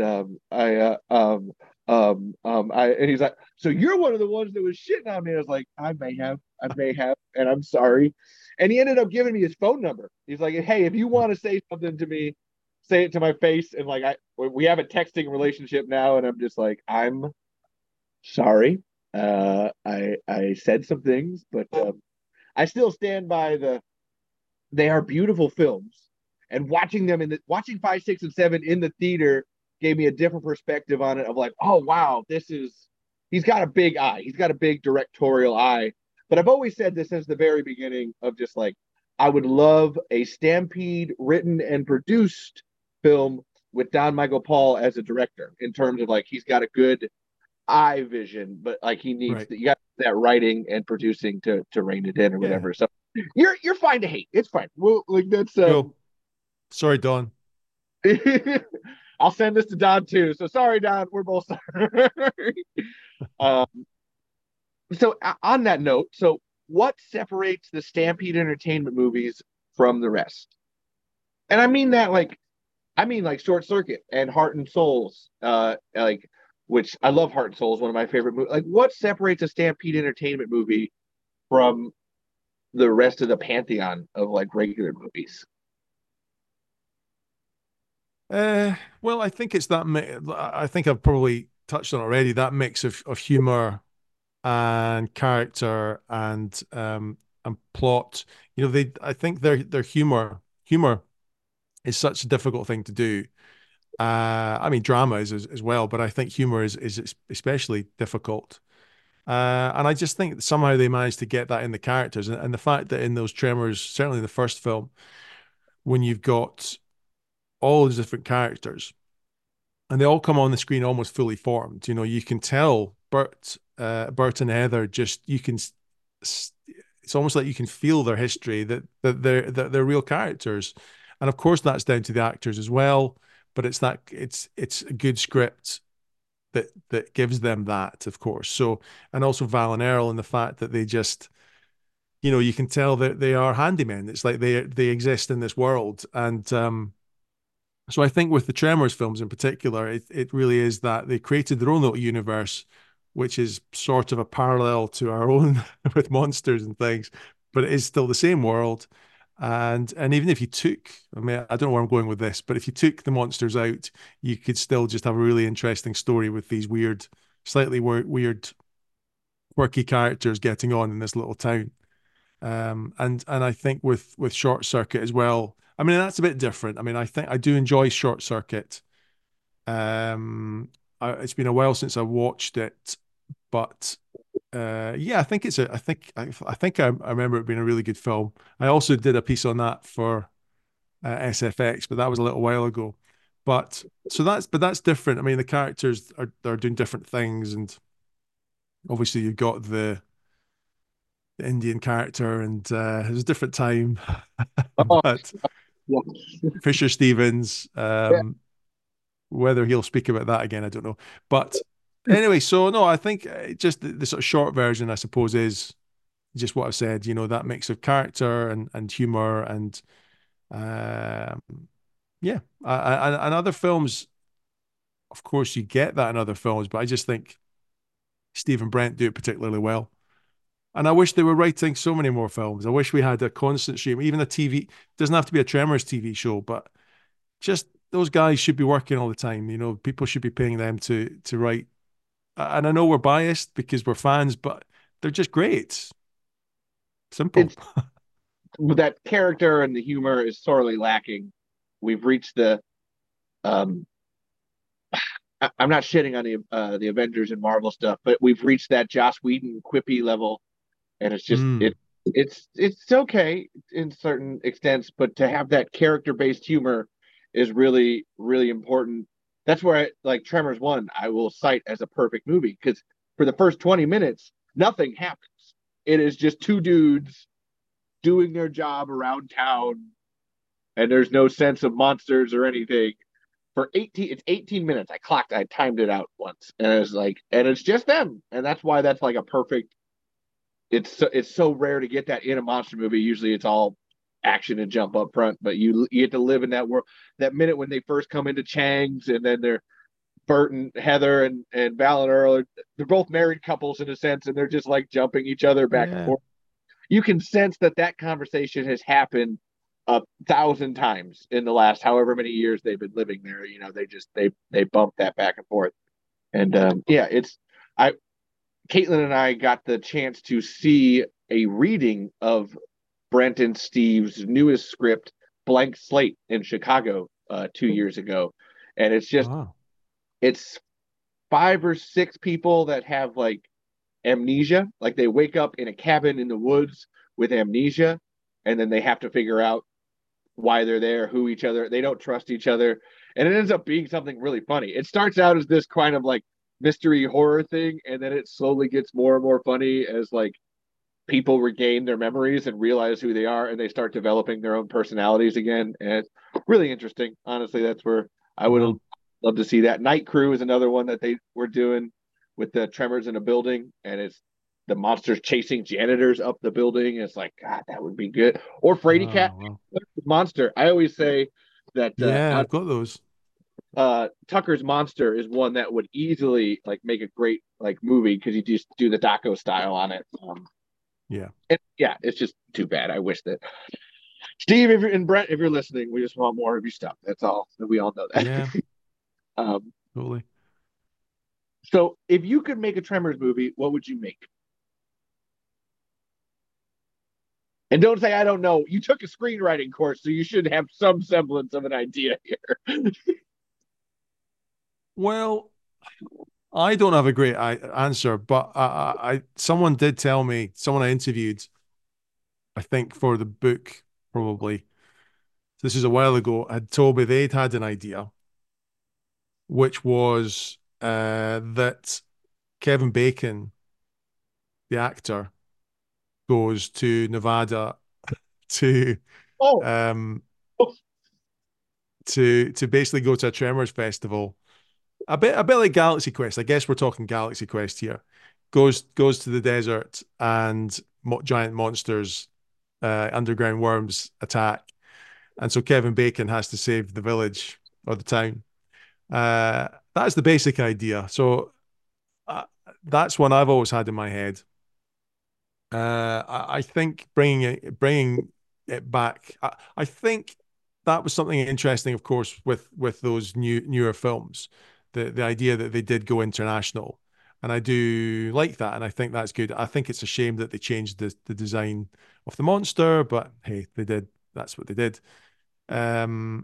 and he's like, so you're one of the ones that was shitting on me." I was like, I may have, and I'm sorry. And he ended up giving me his phone number. He's like, "Hey, if you want to say something to me, say it to my face." And like, we have a texting relationship now, and I'm just like, I'm sorry. I said some things, but I still stand by they are beautiful films, and watching them watching 5, 6, and 7 in the theater gave me a different perspective on it. Of like, oh wow, he's got a big eye. He's got a big directorial eye. But I've always said this since the very beginning of just like, I would love a Stampede written and produced film with Don Michael Paul as a director, in terms of like, he's got a good eye vision, but like he needs
Right.
you got that writing and producing to rein it in or
Yeah.
whatever. So you're fine to hate. It's fine. Well, like that's
Cool. Sorry, Don.
I'll send this to Don too. So sorry, Don. We're both sorry. um, so on that note, so what separates the Stampede Entertainment movies from the rest? And I mean like Short Circuit and Heart and Souls, like, which I love. Heart and Souls, one of my favorite movies. Like, what separates a Stampede Entertainment movie from the rest of the pantheon of like regular movies?
Uh, well, I think it's that. I think I've probably touched on already that mix of humor and character and plot. You know, they. I think their humor is such a difficult thing to do. I mean, drama is as well, but I think humor is especially difficult. And I just think that somehow they managed to get that in the characters, and the fact that in those Tremors, certainly in the first film, when you've got all these different characters and they all come on the screen almost fully formed. You know, you can tell Bert and Heather just you can. It's almost like you can feel their history that they're real characters, and of course that's down to the actors as well. But it's a good script that gives them that, of course. So and also Val and Earl and the fact that they just you can tell that they are handymen. It's like they exist in this world, and so I think with the Tremors films in particular, it really is that they created their own little universe, which is sort of a parallel to our own with monsters and things, but it is still the same world. And even if you took, I mean, I don't know where I'm going with this, but if you took the monsters out, you could still just have a really interesting story with these weird, slightly weird, quirky characters getting on in this little town. And I think with Short Circuit as well. I mean, that's a bit different. I mean, I think I do enjoy Short Circuit. Um, it's been a while since I watched it, but yeah, I think I think I remember it being a really good film. I also did a piece on that for SFX, but that was a little while ago. But that's different. I mean, the characters are doing different things, and obviously you've got the Indian character, and it was a different time.
Oh,
But
yeah.
Fisher Stevens, whether he'll speak about that again, I don't know. But anyway, so no, I think just the sort of short version, I suppose, is just what I've said. You know, that mix of character and humor and um, yeah, and other films. Of course, you get that in other films, but I just think Stephen Brent do it particularly well. And I wish they were writing so many more films. I wish we had a constant stream, even a TV. Doesn't have to be a Tremors TV show, but just those guys should be working all the time. You know, people should be paying them to write. And I know we're biased because we're fans, but they're just great. Simple.
It's that character and the humor is sorely lacking. We've reached um I'm not shitting on the Avengers and Marvel stuff, but we've reached that Joss Whedon quippy level, and it's just
Mm,
it's okay in certain extents, but to have that character based humor is really really important. That's where I like Tremors one. I will cite as a perfect movie because for the first 20 minutes, nothing happens. It is just two dudes doing their job around town, and there's no sense of monsters or anything. For 18, it's 18 minutes. I timed it out once, and it's like, and it's just them, and that's why that's like a perfect. It's so rare to get that in a monster movie. Usually, it's all action and jump up front, but you get to live in that world. That minute when they first come into Chang's, and then they're Bert and Heather and Val and Earl, they're both married couples in a sense, and they're just like jumping each other back and
Yeah.
forth. You can sense that conversation has happened 1,000 times in the last however many years they've been living there. They bump that back and forth, and yeah, it's I. Caitlin and I got the chance to see a reading of Brent and Steve's newest script, Blank Slate, in Chicago 2 years ago, and
Wow.
it's 5 or 6 people that have like amnesia, like they wake up in a cabin in the woods with amnesia, and then they have to figure out why they're there, who each other, they don't trust each other, and it ends up being something really funny. It starts out as this kind of like mystery horror thing, and then it slowly gets more and more funny as like people regain their memories and realize who they are, and they start developing their own personalities again. And it's really interesting. Honestly, that's where I would
Wow.
love to see that. Night Crew is another one that they were doing with the tremors in a building, and it's the monsters chasing janitors up the building. It's like, God, that would be good. Or Frady Cat
Oh, wow.
Monster. I always say that
Yeah, I've got those.
Tucker's Monster is one that would easily like make a great like movie because you just do the doco style on it.
Yeah.
And yeah, it's just too bad. I wish that Steve, if you're and Brent, if you're listening, we just want more of your stuff. That's all. We all know that.
Yeah,
um,
totally.
so, if you could make a Tremors movie, what would you make? And don't say I don't know. You took a screenwriting course, so you should have some semblance of an idea here.
Well, I don't have a great answer, but someone did tell me, someone I interviewed, I think for the book, probably, this is a while ago, had told me they'd had an idea, which was that Kevin Bacon, the actor, goes to Nevada to
Oh,
um to basically go to a Tremors festival. A bit like Galaxy Quest. I guess we're talking Galaxy Quest here. Goes to the desert and giant monsters, underground worms attack, and so Kevin Bacon has to save the village or the town. That's the basic idea. So uh, that's one I've always had in my head. I think bringing it back. I think that was something interesting, of course, with those newer films. The idea that they did go international, and I do like that, and I think that's good. I think it's a shame that they changed the design of the monster, but hey, they did. That's what they did. Um,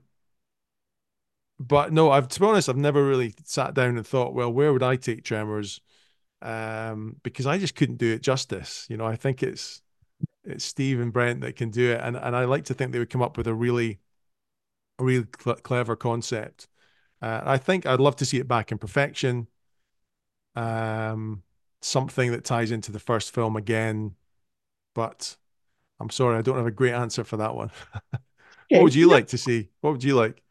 but no, I've to be honest, I've never really sat down and thought, well, where would I take Tremors? Because I just couldn't do it justice. I think it's Steve and Brent that can do it, and I like to think they would come up with a really clever concept. I think I'd love to see it back in perfection. Um, Something that ties into the first film again, but I'm sorry, I don't have a great answer for that one. What
okay.
would you like to see? What would you like?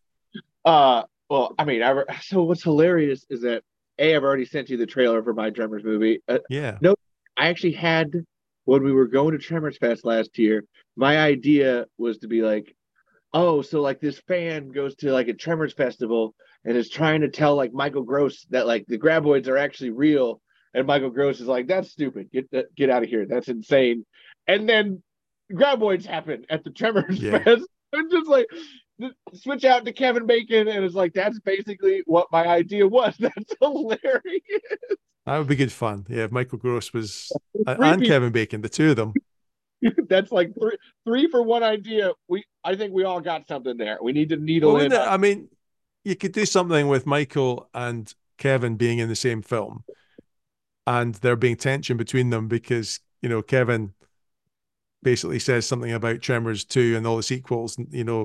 Well, I mean, so what's hilarious is that I've already sent you the trailer for my Tremors movie.
Yeah.
No, I actually had when we were going to Tremors Fest last year. My idea was to be like, oh, so like this fan goes to like a Tremors festival and is trying to tell like Michael Gross that like the graboids are actually real, and Michael Gross is like, that's stupid. Get out of here. That's insane. And then graboids happen at the Tremors
Yeah.
Fest. And just like switch out to Kevin Bacon, and it's like that's basically what my idea was. That's hilarious.
That would be good fun. Yeah, if Michael Gross was
Three
and
people.
Kevin Bacon, the two of them.
That's like three for one idea. I think we all got something there. We need to
Well,
needle in
wouldn't it?
on.
I mean, you could do something with Michael and Kevin being in the same film and there being tension between them because, Kevin basically says something about Tremors 2 and all the sequels.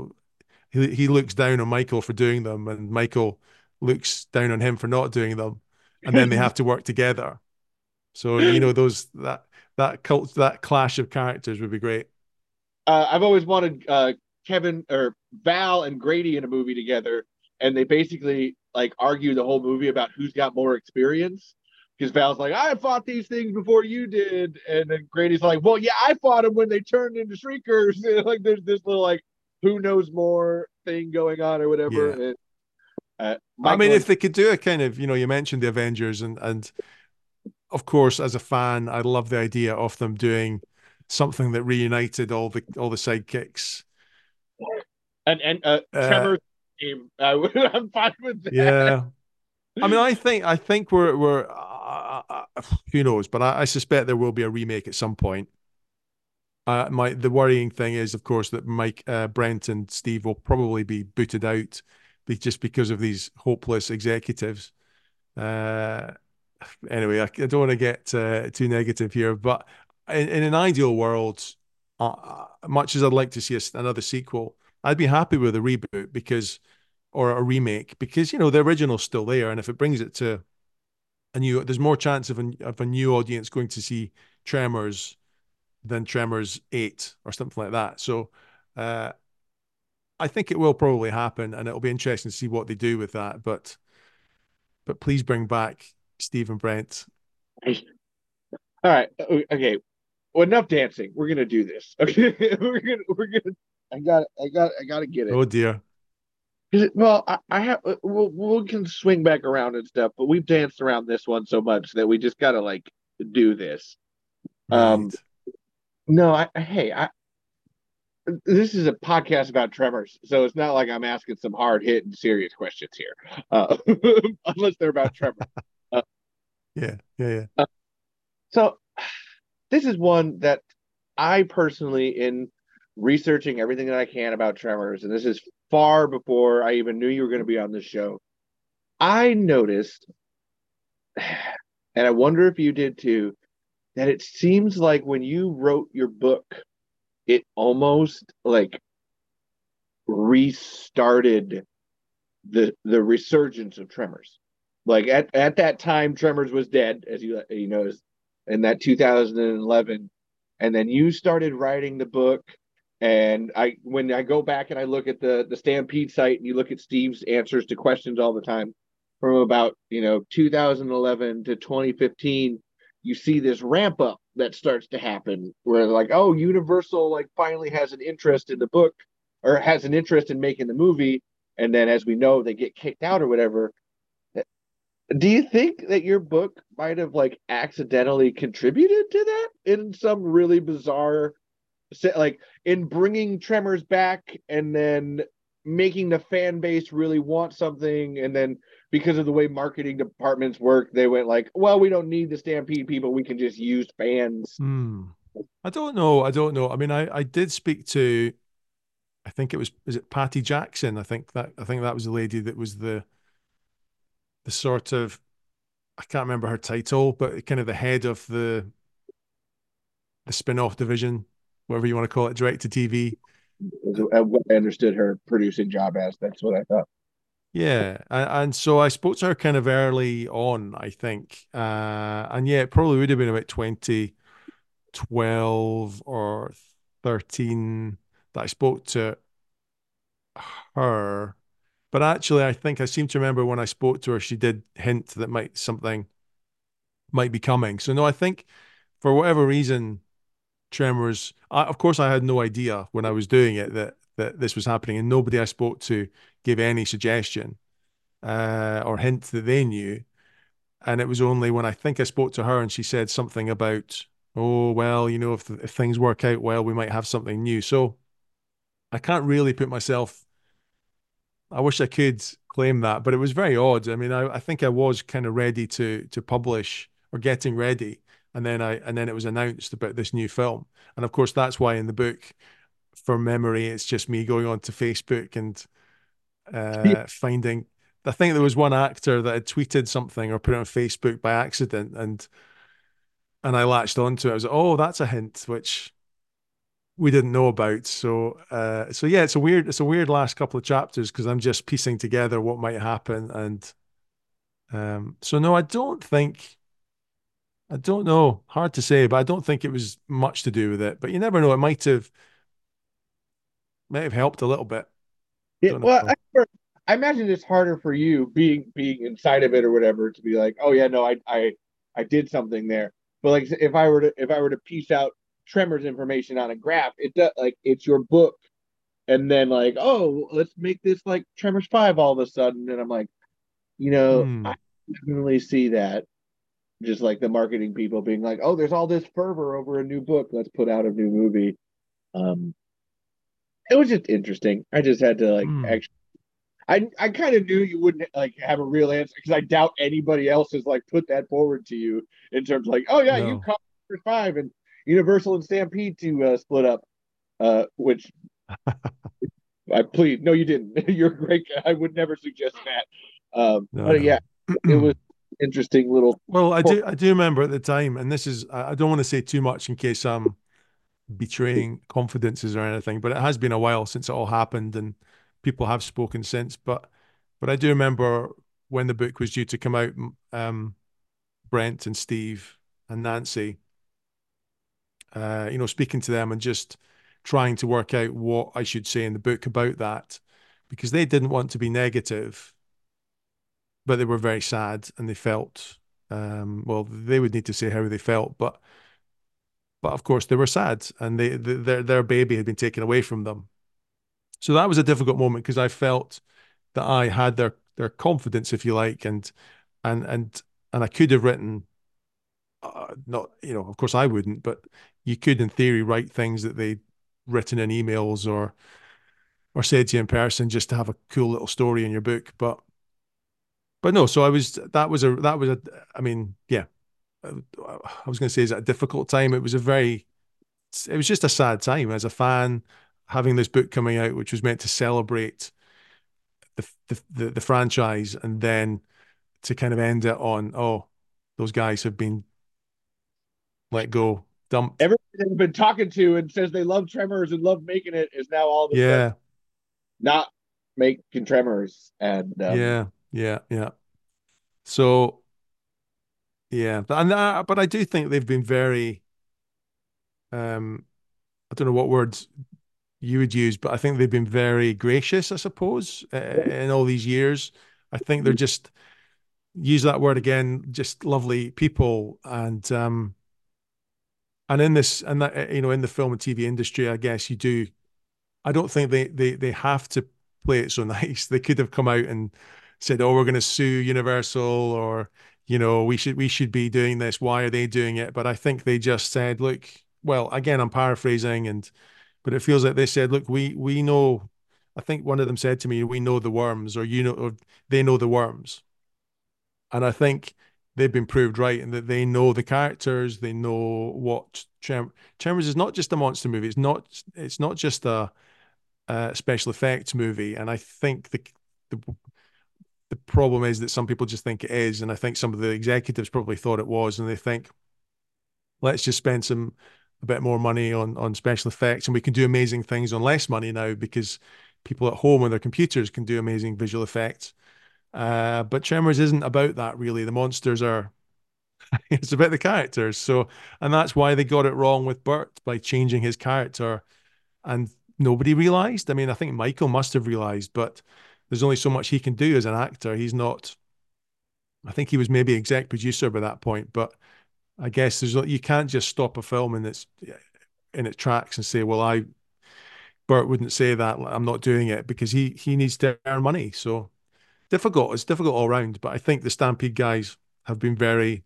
He looks down on Michael for doing them and Michael looks down on him for not doing them. And then they have to work together. So, that clash of characters would be great.
I've always wanted Kevin or Val and Grady in a movie together, and they basically like argue the whole movie about who's got more experience. Because Val's like, I fought these things before you did, and then Grady's like, well, yeah, I fought them when they turned into shriekers. And like, there's this little like, who knows more thing going on or whatever.
Yeah.
And
I mean,
Michael and
if they could do a kind of, you mentioned the Avengers, and of course, as a fan, I love the idea of them doing something that reunited all the sidekicks.
and
Uh,
Tremors game, I'm fine with that.
yeah, I mean, I think we're who knows, but I suspect there will be a remake at some point. The worrying thing is, of course, that Mike, Brent, and Steve will probably be booted out, just because of these hopeless executives. Uh, anyway, I don't want to get too negative here, but in an ideal world, much as I'd like to see another sequel, I'd be happy with a reboot or a remake, because the original's still there, and if it brings it to there's more chance of a new audience going to see Tremors than Tremors 8 or something like that. So uh, I think it will probably happen, and it'll be interesting to see what they do with that. But please bring back Steve and Brent.
All right, okay. Well, enough dancing. We're gonna do this. Okay, we're gonna. I gotta get it.
Oh dear.
Well, I have. We can swing back around and stuff, but we've danced around this one so much that we just gotta like do this. Um,
Right.
no, hey, this is a podcast about tremors, so it's not like I'm asking some hard hitting serious questions here, uh, unless they're about tremors. Uh,
Yeah. Yeah. Yeah.
uh, so this is one that I personally, in researching everything that I can about tremors, and this is far before I even knew you were going to be on this show, I noticed, and I wonder if you did too, that it seems like when you wrote your book, it almost like restarted the resurgence of tremors. Like at that time, Tremors was dead, as you know, in that 2011, and then you started writing the book. And when I go back and I look at the Stampede site, and you look at Steve's answers to questions all the time, from about 2011 to 2015, you see this ramp up that starts to happen, where like, oh, Universal like finally has an interest in the book, or has an interest in making the movie, and then as we know, they get kicked out or whatever. Do you think that your book might have like accidentally contributed to that in some really bizarre, like in bringing Tremors back and then making the fan base really want something, and then because of the way marketing departments work, they went like, well, we don't need the Stampede people, we can just use fans.
Hmm. I don't know. I don't know. I mean, I did speak to, I think it was, is it Patty Jackson? I think that was the lady that was the sort of, I can't remember her title, but kind of the head of the spin-off division, whatever you want to call it, direct to TV.
What I understood her producing job as, that's what I thought.
Yeah, and so I spoke to her kind of early on, I think, and yeah, it probably would have been about 2012 or 13 that I spoke to her. But actually, I think I seem to remember when I spoke to her, she did hint that something might be coming. So no, I think for whatever reason, Tremors. Of course, I had no idea when I was doing it that this was happening, and nobody I spoke to gave any suggestion or hint that they knew. And it was only when I think I spoke to her and she said something about, oh well, if things work out well, we might have something new. So I can't really put myself. I wish I could claim that, but it was very odd. I mean, I think I was kind of ready to publish, or getting ready, and then it was announced about this new film. And of course, that's why in the book, from memory, it's just me going on to Facebook and finding. I think there was one actor that had tweeted something or put it on Facebook by accident, and I latched onto it. I was like, oh, that's a hint, which we didn't know about. So yeah, it's a weird last couple of chapters, because I'm just piecing together what might happen. And so no, I don't know. Hard to say, but I don't think it was much to do with it. But you never know. It might have. may have helped a little bit.
Yeah,
Don't
well,
know.
I imagine it's harder for you being inside of it or whatever to be like, oh yeah, no, I did something there. But like if I were to piece out Tremors information on a graph, it does like it's your book, and then like, oh, let's make this like Tremors 5 all of a sudden, and I'm like,
Hmm.
I definitely see that. Just like the marketing people being like, oh, there's all this fervor over a new book, let's put out a new movie. Um, it was just interesting. I just had to like
Hmm.
actually I kind of knew you wouldn't like have a real answer because I doubt anybody else has like put that forward to you in terms of like, oh yeah, you
No.
caught Tremors 5 and Universal and Stampede to split up. Which I plead, no, you didn't. You're a great guy. I would never suggest that.
No,
But yeah, it
no.
was interesting little.
Well, I do remember at the time, and this is I don't want to say too much in case I'm betraying confidences or anything, but it has been a while since it all happened, and people have spoken since. But I do remember when the book was due to come out, Brent and Steve and Nancy, speaking to them and just trying to work out what I should say in the book about that, because they didn't want to be negative, but they were very sad and they felt, well, they would need to say how they felt, but of course they were sad and their baby had been taken away from them. So that was a difficult moment because I felt that I had their confidence, if you like, and and and I could have written, not, of course I wouldn't, but you could in theory write things that they'd written in emails or said to you in person just to have a cool little story in your book. But no, so that was a I mean, yeah, I was going to say, is it a difficult time? It was just a sad time as a fan having this book coming out, which was meant to celebrate the franchise, and then to kind of end it on, oh, those guys have been let go, dumped.
Everybody that I've been talking to and says they love Tremors and love making it is now all of a sudden
Yeah,
not making Tremors. And
yeah, yeah, yeah. So yeah, but I do think they've been very, I don't know what words you would use, but I think they've been very gracious, I suppose, in all these years. I think they're just, use that word again, just lovely people, and in this and that, in the film and TV industry, I guess you do. I don't think they have to play it so nice. They could have come out and said, "Oh, we're going to sue Universal," or we should be doing this. Why are they doing it? But I think they just said, "Look, well, again, I'm paraphrasing, but it feels like they said, look, we know." I think one of them said to me, "We know the worms," or they know the worms, and I think they've been proved right in that they know the characters, they know what Tremors is not just a monster movie. It's not just a special effects movie, and I think the the problem is that some people just think it is, and I think some of the executives probably thought it was, and they think, let's just spend a bit more money on special effects, and we can do amazing things on less money now because people at home on their computers can do amazing visual effects. But Tremors isn't about that really. The monsters are it's about the characters. So, and that's why they got it wrong with Burt by changing his character, and nobody realized. I mean, I think Michael must have realized, but there's only so much he can do as an actor. He's not. I think he was maybe exec producer by that point, but I guess you can't just stop a film in its tracks and say, "Well, Burt wouldn't say that. I'm not doing it," because he needs to earn money. So difficult. It's difficult all around. But I think the Stampede guys have been very,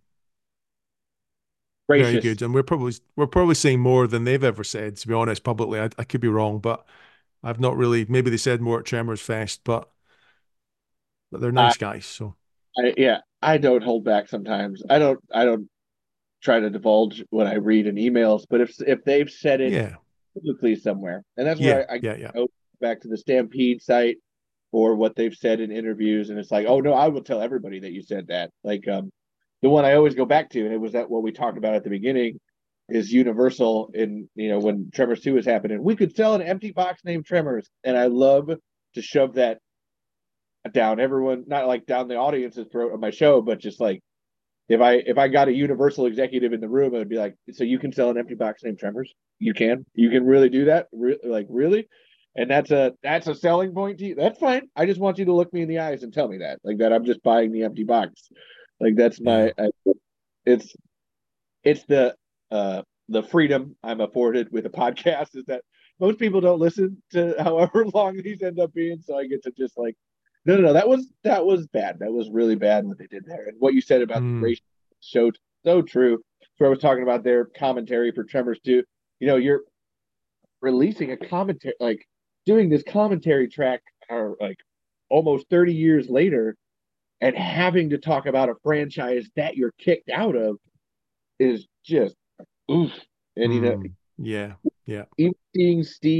very
gracious.
good, and we're probably saying more than they've ever said. To be honest, publicly, I could be wrong, but I've not really. Maybe they said more at Tremors Fest, but they're
I,
nice guys. So
yeah, I don't hold back sometimes. I don't try to divulge what I read in emails, but if they've said it
yeah,
publicly somewhere, and that's
yeah,
where I
yeah, yeah,
go back to the Stampede site or what they've said in interviews, and it's like, oh no, I will tell everybody that you said that. Like the one I always go back to, and it was that what we talked about at the beginning is Universal in when Tremors 2 was happening. We could sell an empty box named Tremors, and I love to shove that down everyone, not like down the audience's throat of my show, but just like if I got a Universal executive in the room, I'd be like, so you can sell an empty box named Tremors? You can really do that? Like really? And that's a selling point to you. That's fine. I just want you to look me in the eyes and tell me that, like that I'm just buying the empty box. Like that's
Yeah.
it's it's the freedom I'm afforded with a podcast is that most people don't listen to however long these end up being, so I get to just like, no, no, no, that was bad. That was really bad what they did there. And what you said about the
Mm,
race showed so true. So I was talking about their commentary for Tremors 2. You're releasing a commentary, like doing this commentary track, or like almost 30 years later, and having to talk about a franchise that you're kicked out of is just oof. And
yeah. Yeah.
even seeing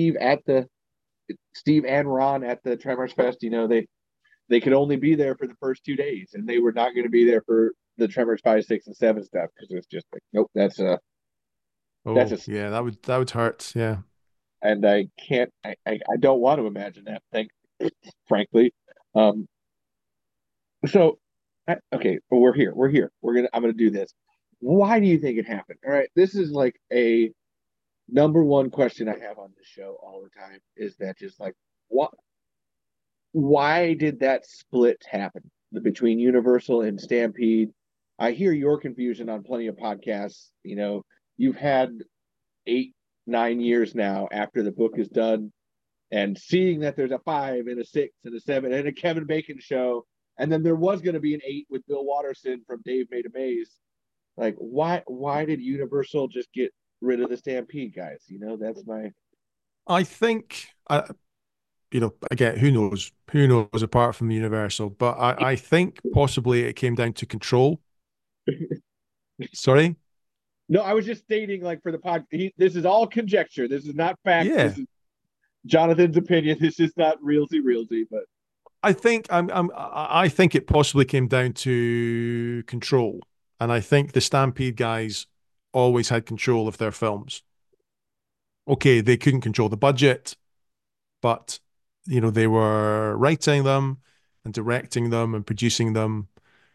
Steve and Ron at the Tremors Fest, they could only be there for the first 2 days, and they were not going to be there for the Tremors 5, 6, and 7 stuff because it's just like, nope, that's
Oh,
a,
yeah, that would hurt. Yeah.
and I can't, I don't want to imagine that thing, frankly. Um, so, okay, but we're here. I'm gonna do this. Why do you think it happened? All right, this is like a number one question I have on this show all the time is that just like what why did that split happen between Universal and Stampede? I hear your confusion on plenty of podcasts. You've had 8, 9 years now after the book is done, and seeing that there's a 5 and a 6 and a 7 and a Kevin Bacon show, and then there was going to be an 8 with Bill Watterson from Dave Made a Maze. Like, why did Universal just get rid of the Stampede guys? That's my
I think again, who knows apart from the Universal, but I think possibly it came down to control. Sorry?
No, I was just stating, like, for the pod. This is all conjecture. This is not fact.
Yeah.
This is Jonathan's opinion. This is not realsy. But
I think it possibly came down to control. And I think the Stampede guys always had control of their films. Okay, they couldn't control the budget, but they were writing them and directing them and producing them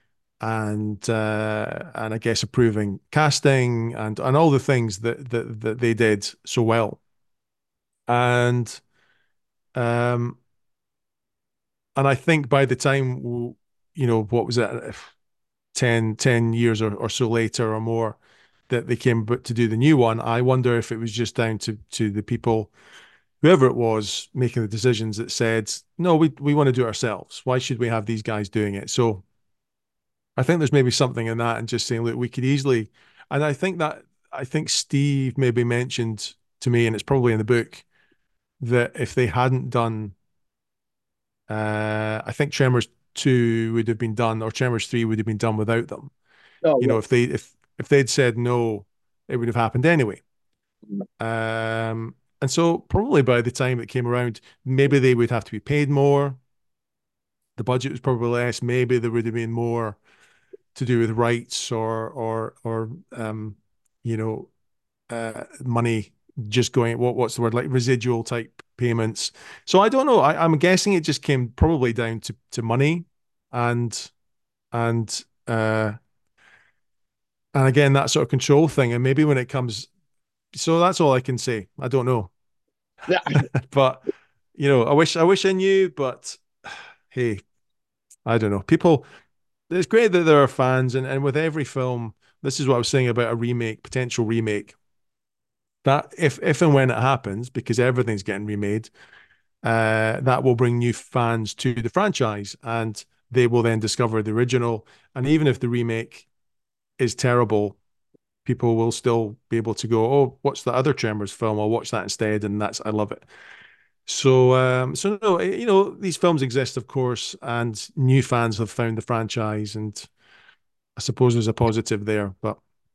and I guess approving casting and all the things that they did so well. And um and I think by the time what was it, 10 years or so later or more that they came to do the new one, I wonder if it was just down to the people, whoever it was making the decisions, that said, no, we want to do it ourselves. Why should we have these guys doing it? So I think there's maybe something in that, and just saying, look, we could easily, and I think Steve maybe mentioned to me, and it's probably in the book, that if they hadn't done, I think Tremors 2 would have been done, or Tremors 3 would have been done without them.
oh yeah,
If they'd said no, it would have happened anyway. And so probably by the time it came around, maybe they would have to be paid more. The budget was probably less. Maybe there would have been more to do with rights or money just going, what's the word, like residual type payments. So I don't know. I'm guessing it just came probably down to money and and uh and again that sort of control thing. And maybe when it comes, so that's all I can say. I don't know.
yeah.
But I wish I knew, but hey, I don't know. People, it's great that there are fans, and with every film, this is what I was saying about a remake, potential remake. That if and when it happens, because everything's getting remade, that will bring new fans to the franchise, and they will then discover the original. And even if the remake is terrible, people will still be able to go, "Oh, what's the other Tremors film? I'll watch that instead," and I love it. So no, these films exist, of course, and new fans have found the franchise, and I suppose there's a positive there. But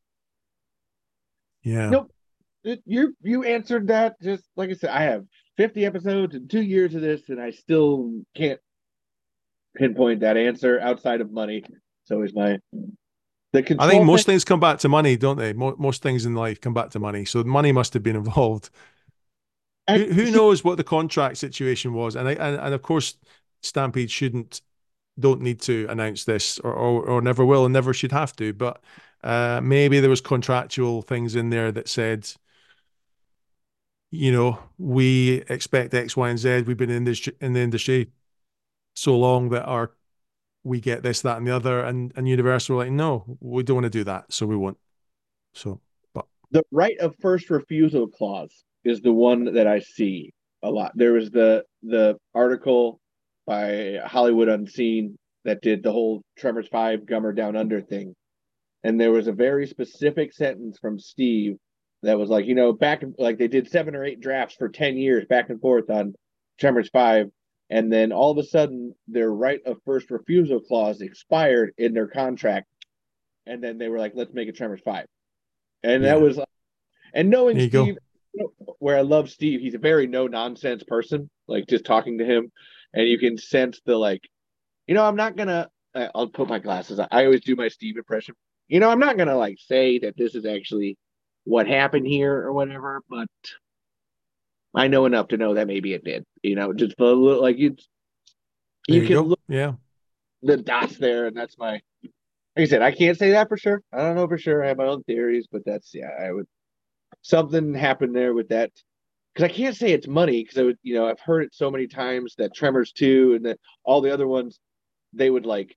yeah,
Nope. You answered that just like I said. I have 50 episodes and 2 years of this, and I still can't pinpoint that answer outside of money. So is the
I think
control thing.
most things come back to money, don't they? Most things in life come back to money. So money must have been involved.
And
Who
see,
knows what the contract situation was? And of course, Stampede don't need to announce this, or never will, and never should have to. But maybe there was contractual things in there that said, we expect X, Y, and Z. We've been in the industry so long that we get this, that, and the other, and Universal were like, no, we don't want to do that, so we won't. So, but
The right of first refusal clause is the one that I see a lot. There was the article by Hollywood Unseen that did the whole Tremors 5 Gummer Down Under thing. And there was a very specific sentence from Steve that was like, back like they did 7 or 8 drafts for 10 years back and forth on Tremors 5. And then all of a sudden, their right of first refusal clause expired in their contract. And then they were like, let's make a Tremors 5. And that
yeah,
was, and knowing
there you go.
Steve, where I love Steve, he's a very no nonsense person, like just talking to him. And you can sense the like, I'm not gonna. I'll put my glasses on. I always do my Steve impression. I'm not gonna like say that this is actually what happened here or whatever, but I know enough to know that maybe it did. Just a little like
There
you
you
can
go.
look
Yeah,
the dots there, and that's my. Like I said, I can't say that for sure. I don't know for sure. I have my own theories, but that's I would something happened there with that because I can't say it's money because I would I've heard it so many times that Tremors 2 and that all the other ones they would like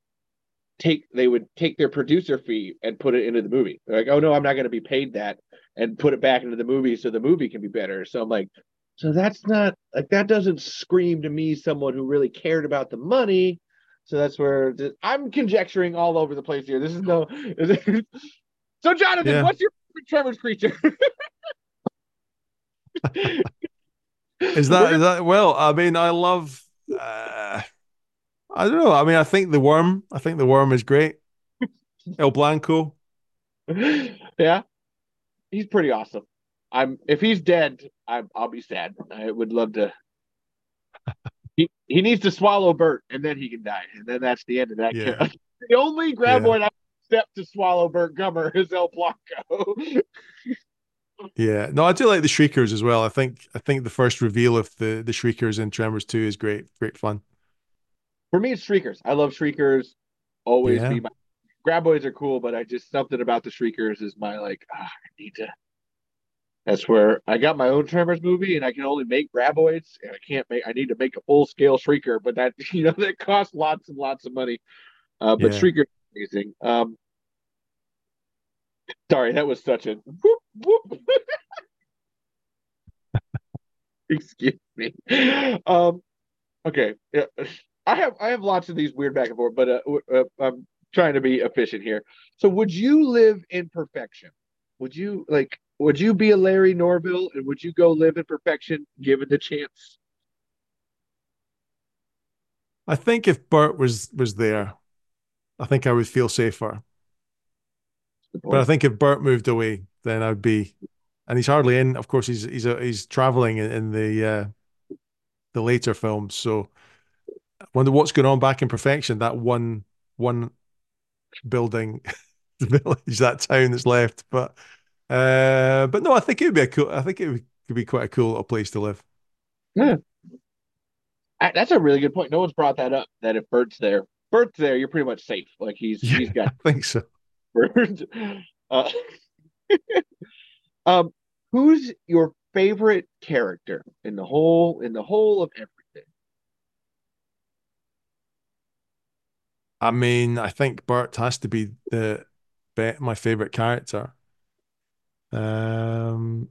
take their producer fee and put it into the movie. They're like, oh no, I'm not going to be paid that, and put it back into the movie so the movie can be better. So I'm like, so that's not like that doesn't scream to me someone who really cared about the money. So that's where I'm conjecturing all over the place here. This is no. So Jonathan,
yeah.
what's your favorite Trevor's creature?
Is
We're
that
gonna.
is that well? I mean, I love. I don't know. I mean, I think the worm is great. El Blanco.
Yeah, he's pretty awesome. If he's dead, I'll be sad. I would love to. He needs to swallow Bert, and then he can die, and then that's the end of that
Yeah,
character. The only
yeah,
graboid I accept to swallow Bert Gummer is El Blanco.
yeah. No, I do like the Shriekers as well. I think the first reveal of the Shriekers in Tremors 2 is great. Great fun.
For me, it's Shriekers. I love Shriekers. Always
Yeah,
be my graboids are cool, but I just something about the Shriekers is my like. I need to. That's where I got my own Tremors movie, and I can only make graboids, and I can't make. I need to make a full scale Shrieker, but that that costs lots and lots of money. But
yeah.
Shrieker is amazing. Sorry, that was such a whoop whoop. Excuse me. Okay. Yeah, I have lots of these weird back and forth, but I'm trying to be efficient here. So, would you live in perfection? Would you be a Larry Norville, and would you go live in perfection given the chance?
I think if Bert was there, I think I would feel safer.
That's the
But I
point.
think if Bert moved away, then I'd be, and he's hardly in. Of course, he's traveling in the later films. So I wonder what's going on back in Perfection. That one building, the village, that town that's left. But no, I think it would be a cool. I think could be quite a cool little place to live.
Yeah, that's a really good point. No one's brought that up. That if Bert's there, you're pretty much safe. Like
Yeah,
he's got
I think so.
Bert. Uh, um, who's your favorite character in the whole of everything?
I mean, I think Bert has to be my favorite character. Um,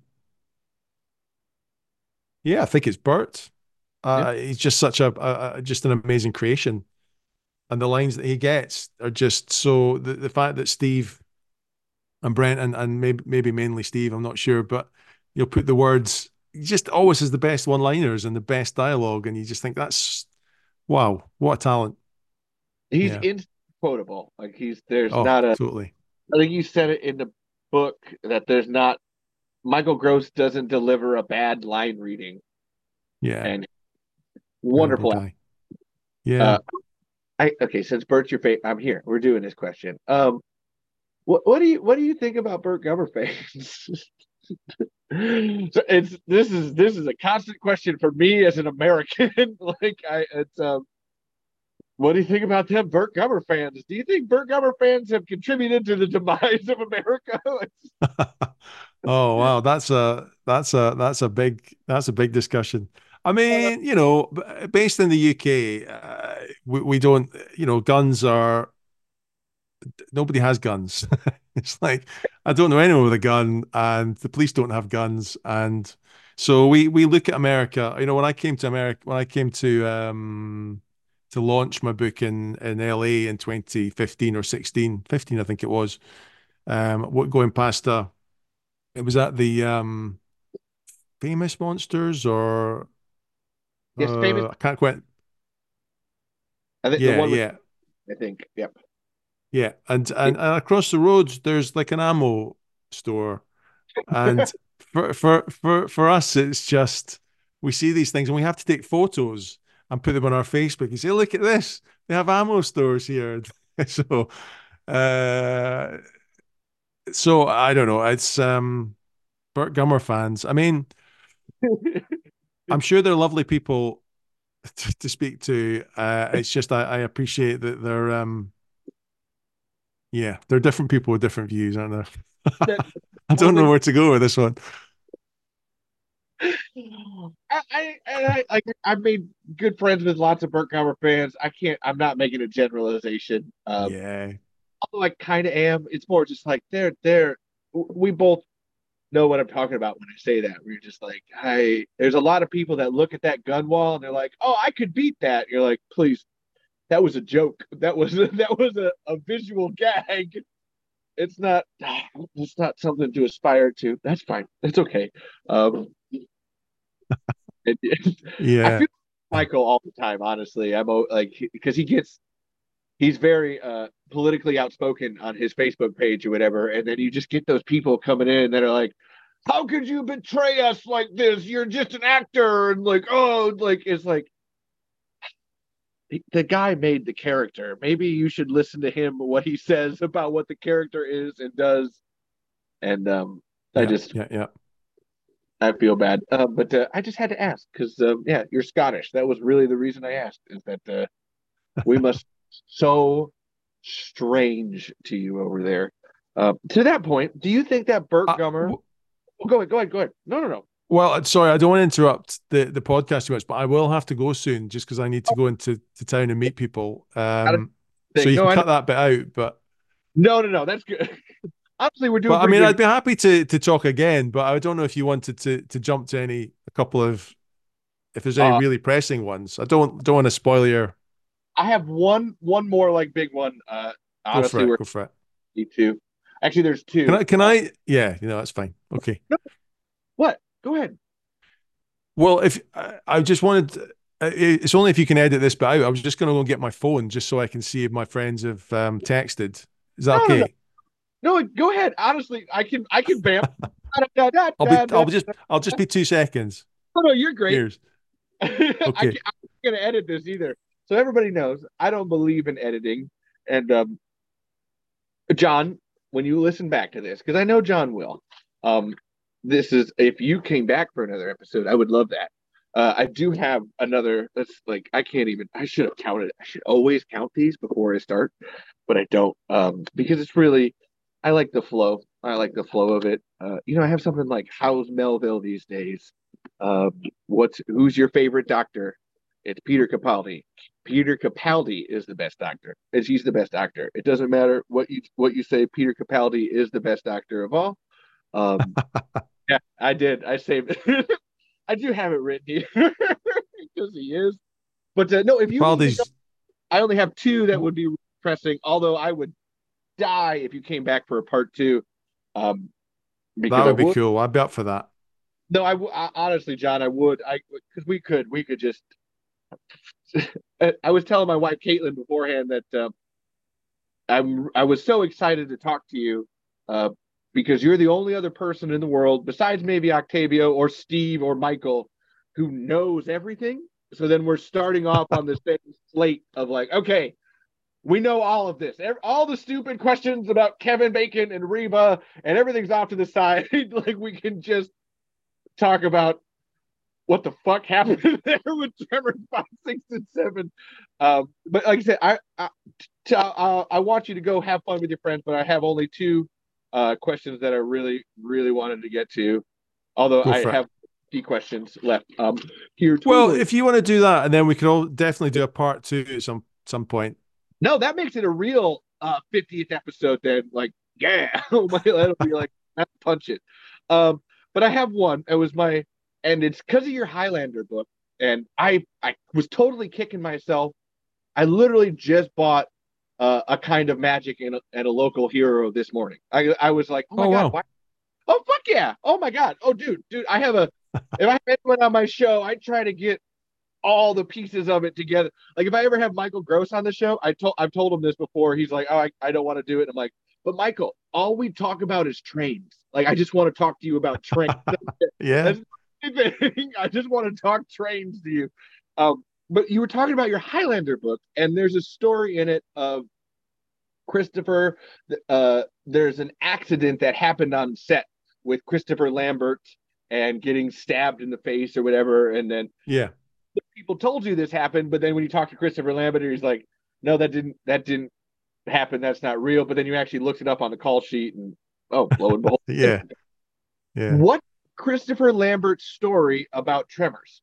yeah, I think it's Bert.
Yeah,
He's just such just an amazing creation, and the lines that he gets are just so. The fact that Steve and Brent and maybe mainly Steve, I'm not sure, but you'll put the words. He just always has the best one-liners and the best dialogue, and you just think that's wow, what a talent.
he's
Yeah.
quotable. Like there's
Oh,
not a.
totally.
I think you said it in the book that there's not. Michael Gross doesn't deliver a bad line reading,
Yeah.
and
Incredible
wonderful.
guy. Yeah.
Uh, okay. Since Bert's your favorite, I'm here. We're doing this question. What do you think about Burt Gummer fans? So this is a constant question for me as an American. Like it's what do you think about them Burt Gummer fans? Do you think Burt Gummer fans have contributed to the demise of America?
Oh wow, that's a big discussion. I
Uh,
mean, based in the UK, we don't, guns are nobody has guns. It's like I don't know anyone with a gun, and the police don't have guns, and so we look at America. When I came to America, when I came to launch my book in LA in 2015 or 16, 15 I think it was. What going past it was at the Famous Monsters or
yes, famous.
I can't quite.
I think the
Yeah,
one with,
yeah,
I think, yep.
yeah, and across the road there's like an ammo store. And for us, it's just we see these things and we have to take photos and put them on our Facebook and say, look at this. They have ammo stores here. So uh so I don't know. It's Burt Gummer fans. I mean, I'm sure they're lovely people to speak to. It's just I appreciate that they're yeah, they're different people with different views, aren't they?
That
I don't know
totally.
where to go with this one.
I've made good friends with lots of Burt Cover fans. I'm not making a generalization.
Yeah.
Although I kind of am. It's more just like we both know what I'm talking about when I say that. We're just like, there's a lot of people that look at that gun wall and they're like, oh, I could beat that. You're like, please, that was a joke. That was a visual gag. It's not it's not something to aspire to. That's fine. It's okay. Um, I
Yeah.
feel like Michael all the time. Honestly, like because he's very politically outspoken on his Facebook page or whatever, and then you just get those people coming in that are like, "How could you betray us like this? You're just an actor," and like, oh, like it's like the guy made the character. Maybe you should listen to him what he says about what the character is and does. And I
Yeah.
just
Yeah. Yeah.
I feel bad, but I just had to ask because yeah, you're Scottish. That was really the reason I asked. Is that we must so strange to you over there. To that point, do you think that Burt
Uh,
Gummer?
w-
Oh, go ahead, go ahead, go ahead. No, no, no.
well, sorry, I don't want to interrupt the podcast too much, but I will have to go soon just because I need to
Oh,
go into town and meet people.
not a
So
thing.
you
No,
can
I know.
cut that bit out,
No, no, no. That's good. Honestly, we're doing
but I
pretty
mean,
good.
I'd be happy to talk again, but I don't know if you wanted to jump to a couple of if there's any
Uh,
really pressing ones. I don't want to spoil your
I have one more like big one.
go for
Honestly,
it,
we're
go for it.
two. Actually, there's
Can
two.
I yeah, that's fine. Okay.
No, what? Go ahead.
Well, if I just wanted, it's only if you can edit this bit out. I was just going to go and get my phone just so I can see if my friends have texted. Is that
No, no, no,
okay?
no. Go ahead. Honestly, I can vamp. Da, da, da, da, da.
I'll just be 2 seconds.
No, no, you're great.
Cheers. Okay.
I'm not gonna edit this either. So everybody knows I don't believe in editing. And John, when you listen back to this, because I know John will, um, this is if you came back for another episode, I would love that. I do have another. That's like I can't even. I should have counted. I should always count these before I start, but I don't because it's really. I like the flow. I like the flow of it. I have something like how's Melville these days? Who's your favorite doctor? It's Peter Capaldi. Peter Capaldi is the best doctor. He's the best actor. It doesn't matter what you say. Peter Capaldi is the best actor of all. Um, yeah, I did. I saved it. I do have it written here because he is. But no, if you need to go,
Capaldi's
I only have two that would be pressing. Although I would die if you came back for a part two, um,
that
because I
would be
would.
cool. I'd be up for that.
No, honestly, John, I would. I because we could just. I was telling my wife Caitlin beforehand that I was so excited to talk to you uh, because you're the only other person in the world besides maybe Octavio or Steve or Michael who knows everything. So then we're starting off on this same slate of like, okay, we know all of this. All the stupid questions about Kevin Bacon and Reba and everything's off to the side. Like we can just talk about what the fuck happened there with Tremor 5, 6, and 7. But like I said, I want you to go have fun with your friends, but I have only two questions that I really, really wanted to get to. Although
Go
I
for it.
have few questions left here
Well,
totally.
if you want to do that, and then we can all definitely do a part two at some point.
No, that makes it a real 50th episode then. Like, yeah, that'll be like, punch it. Um, but I have one. It was my, and it's because of your Highlander book. And I was totally kicking myself. I literally just bought a kind of magic at a local hero this morning. I was like, oh my
Oh
God,
wow.
why? Oh, fuck yeah. Oh my God. Oh, dude, I have if I have anyone on my show, I try to get all the pieces of it together. Like if I ever have Michael Gross on the show, I've told him this before. He's like, oh, I don't want to do it. And I'm like, but Michael, all we talk about is trains. Like I just want to talk to you about trains.
Yeah.
That's the thing. I just want to talk trains to you. But you were talking about your Highlander book, and there's a story in it of Christopher. There's an accident that happened on set with Christopher Lambert and getting stabbed in the face or whatever, and then
Yeah.
people told you this happened, but then when you talk to Christopher Lambert, he's like, no, that didn't happen. That's not real. But then you actually looked it up on the call sheet, and oh, lo and behold,
Yeah. Yeah.
what Christopher Lambert's story about tremors?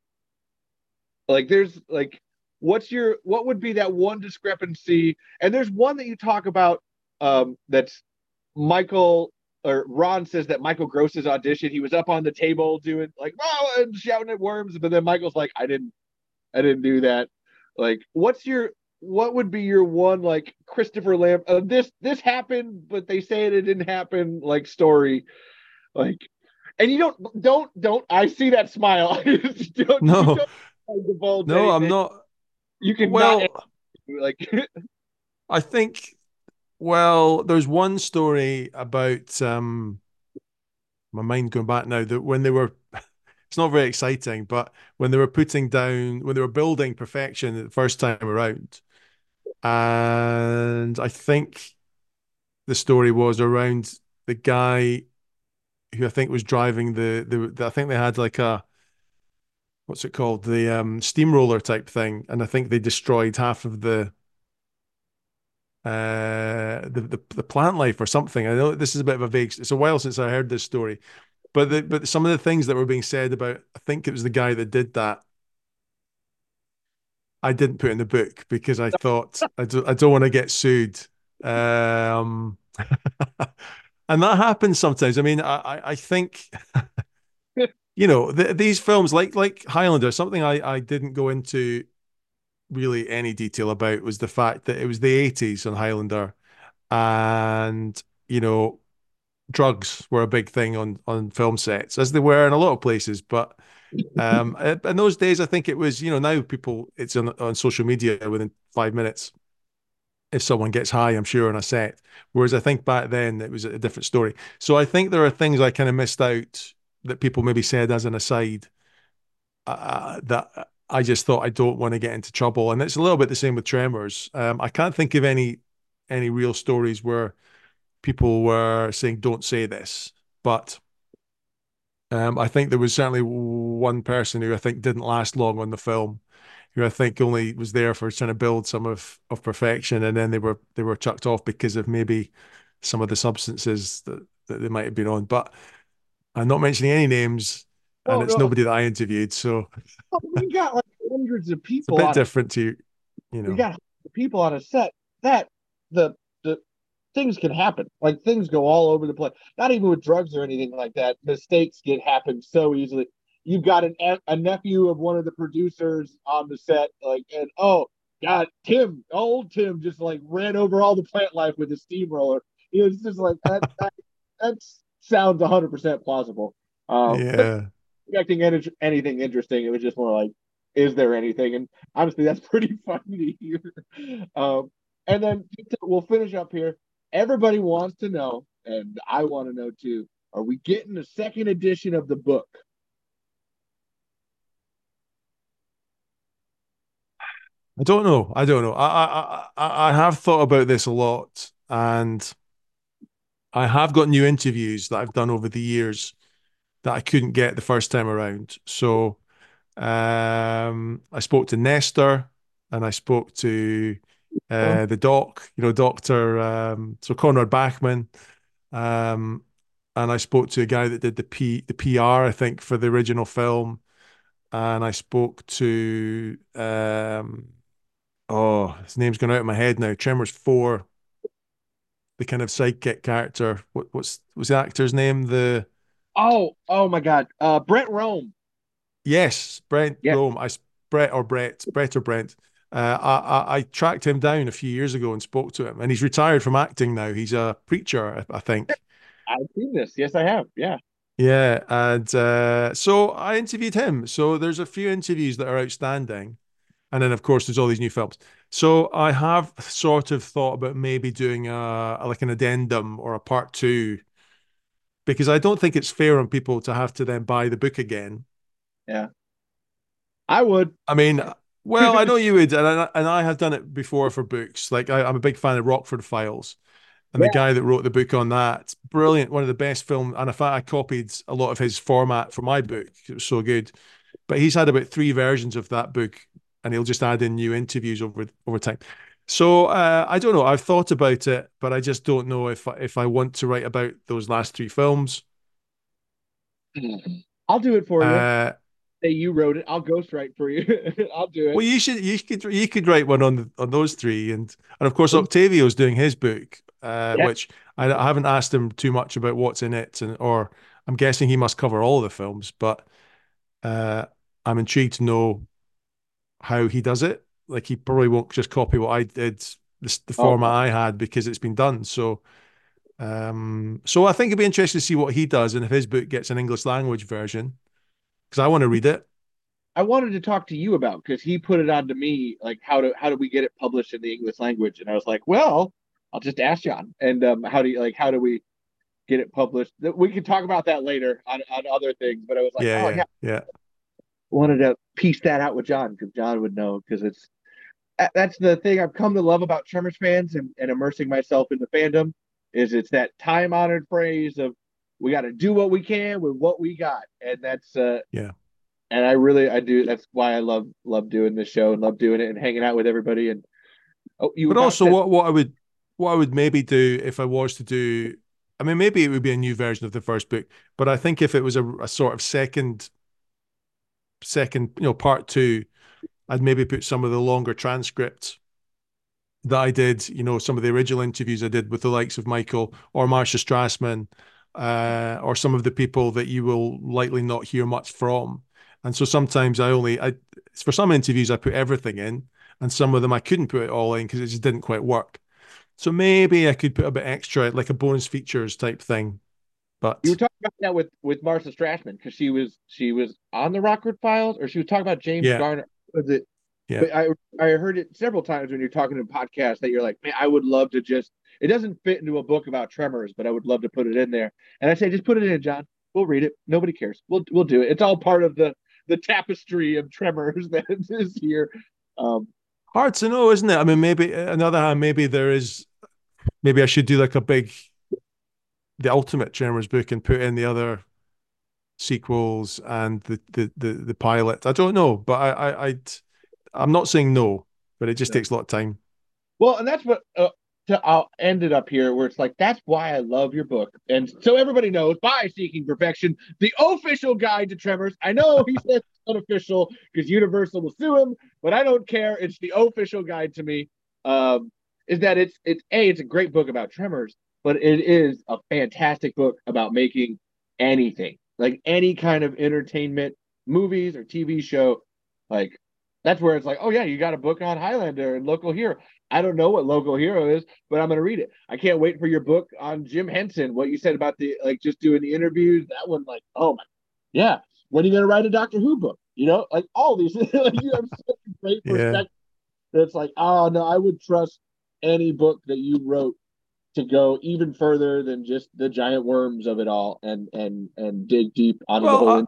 Like, there's like, what would be that one discrepancy? And there's one that you talk about that's Michael or Ron says that Michael Gross's audition, he was up on the table doing like, oh, and shouting at worms, but then Michael's like, I didn't do that. Like, what would be your one like Christopher Lamb? This happened, but they say it didn't happen. Like story, like, and you don't. I see that smile. You
No.
don't divulge
No, I'm
anything.
not.
You cannot
Well,
like.
I think well, there's one story about my mind going back now that when they were it's not very exciting, but when they were when they were building perfection the first time around, and I think the story was around the guy who I think was driving I think they had like a what's it called, the steamroller type thing, and I think they destroyed half of the plant life or something. I know this is a bit of a vague. It's a while since I heard this story, but some of the things that were being said about, I think it was the guy that did that. I didn't put in the book because I thought I don't want to get sued. Um, and that happens sometimes. I mean, I think these films like Highlander. Something I didn't go into really any detail about was the fact that it was the 80s on Highlander, and you know drugs were a big thing on film sets, as they were in a lot of places. But in those days, I think it was, now people, it's on social media within 5 minutes if someone gets high, I'm sure, on a set. Whereas I think back then it was a different story. So I think there are things I kind of missed out that people maybe said as an aside, that I just thought I don't want to get into trouble. And it's a little bit the same with Tremors. I can't think of any real stories where people were saying don't say this, but I think there was certainly one person who I think didn't last long on the film, who I think only was there for trying to build some of perfection, and then they were chucked off because of maybe some of the substances that they might have been on. But I'm not mentioning any names, and
Oh
it's
no,
nobody that I interviewed, so
we got like hundreds of
it's a
people
bit
on it.
different to
We got hundreds of people on a set. That the things can happen. Like things go all over the place. Not even with drugs or anything like that. Mistakes can happen so easily. You've got a nephew of one of the producers on the set, like, and oh God, old Tim, just like ran over all the plant life with a steamroller. It's just like that sounds 100% plausible. But
Yeah.
expecting anything interesting, it was just more like, is there anything? And honestly, that's pretty funny to hear. And then we'll finish up here. Everybody wants to know, and I want to know too. Are we getting a second edition of the book?
I don't know. I don't know. I have thought about this a lot, and I have got new interviews that I've done over the years that I couldn't get the first time around. So I spoke to Nestor, and I spoke to the doc, Doctor, so Conrad Bachman. Um, and I spoke to a guy that did the PR, I think, for the original film. And I spoke to oh, his name's gone out of my head now. Tremors 4, the kind of sidekick character. What's the actor's name? The
Oh my God. Brent Rome.
Yes, Brent
Yeah,
Rome. Brett or Brent. I tracked him down a few years ago and spoke to him, and he's retired from acting now. He's a preacher, I think.
I've seen this. Yes, I have. Yeah.
Yeah, and so I interviewed him. So there's a few interviews that are outstanding, and then of course there's all these new films. So I have sort of thought about maybe doing like an addendum or a part two because I don't think it's fair on people to have to then buy the book again.
Yeah. I would.
I mean, well, I know you would, and I have done it before for books. Like I'm a big fan of Rockford Files, and the
Yeah.
guy that wrote the book on that, brilliant, one of the best film. And in fact, I copied a lot of his format for my book. It was so good. But he's had about three versions of that book, and he'll just add in new interviews over time. So I don't know. I've thought about it, but I just don't know if I want to write about those last three films.
I'll do it for you.
Uh,
Say you wrote it. I'll ghostwrite for you. I'll do it.
Well, you could write one on those three, and of course Octavio's doing his book,
Yeah.
which I haven't asked him too much about what's in it, and or I'm guessing he must cover all the films, but uh, I'm intrigued to know how he does it. Like he probably won't just copy what I did, the
Oh
format
no.
I had because it's been done. So I think it'd be interesting to see what he does and if his book gets an English language version because I want to read it.
I wanted to talk to you about because he put it on to me like how do we get it published in the English language? And I was like, well, I'll just ask John. And how do we get it published? We can talk about that later on other things. But I was like,
Yeah,
oh
yeah,
yeah,
yeah,
wanted to piece that out with John because John would know because it's that's the thing I've come to love about Tremors fans and immersing myself in the fandom is it's that time honored phrase of we got to do what we can with what we got, and that's
yeah.
and I do. That's why I love doing this show and love doing it and hanging out with everybody. And oh, you
But
about
also,
said
what I would maybe do if I was to do, I mean, maybe it would be a new version of the first book. But I think if it was a sort of second, part two, I'd maybe put some of the longer transcripts that I did, some of the original interviews I did with the likes of Michael or Marcia Strassman, or some of the people that you will likely not hear much from. And so sometimes for some interviews, I put everything in, and some of them I couldn't put it all in because it just didn't quite work. So maybe I could put a bit extra, like a bonus features type thing.
you were
But
talking about that with Martha Strassman because she was on the Rockford Files or she was talking about James
yeah,
Garner. Was it?
yeah.
But I heard it several times when you're talking to podcasts that you're like, man, I would love to just. It doesn't fit into a book about tremors, but I would love to put it in there. And I say, just put it in, John. We'll read it. Nobody cares. We'll do it. It's all part of the tapestry of tremors that is here. Um,
Hard to know, isn't it? I mean, maybe on the other hand, maybe I should do like the ultimate Tremors book and put in the other sequels and the pilot. I don't know, but I'm not saying no, but it just takes a lot of time.
Well, and that's what I'll end it up here, where it's like that's why I love your book, and so everybody knows by Seeking Perfection, the official guide to Tremors. I know he says it's unofficial because Universal will sue him, but I don't care. It's the official guide to me. Is that it's a great book about Tremors, but it is a fantastic book about making anything like any kind of entertainment, movies or TV show, like that's where it's like, oh yeah, you got a book on Highlander and Local Hero. I don't know what Local Hero is, but I'm gonna read it. I can't wait for your book on Jim Henson. What you said about the like just doing the interviews, that one, like, oh my, yeah. When are you gonna write a Doctor Who book? Like all these, like you have such a great
Yeah.
perspective. It's like, oh no, I would trust any book that you wrote to go even further than just the giant worms of it all and dig deep out of the
Well,
whole.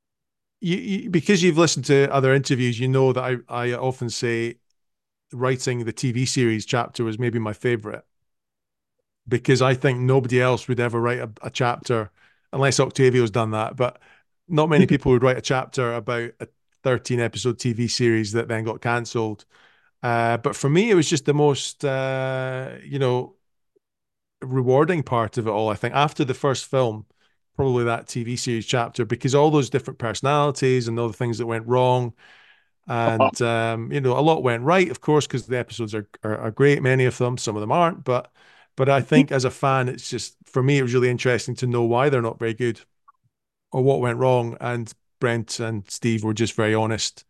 because you've listened to other interviews, you know that I often say writing the TV series chapter was maybe my favorite because I think nobody else would ever write a chapter unless Octavio's done that. But not many people would write a chapter about a 13 episode TV series that then got cancelled. But for me, it was just the most, rewarding part of it all. I think after the first film, probably that TV series chapter, because all those different personalities and all the things that went wrong, and a lot went right, of course, because the episodes are great. Many of them, some of them aren't, but I think as a fan, it's just for me, it was really interesting to know why they're not very good or what went wrong. And Brent and Steve were just very honest.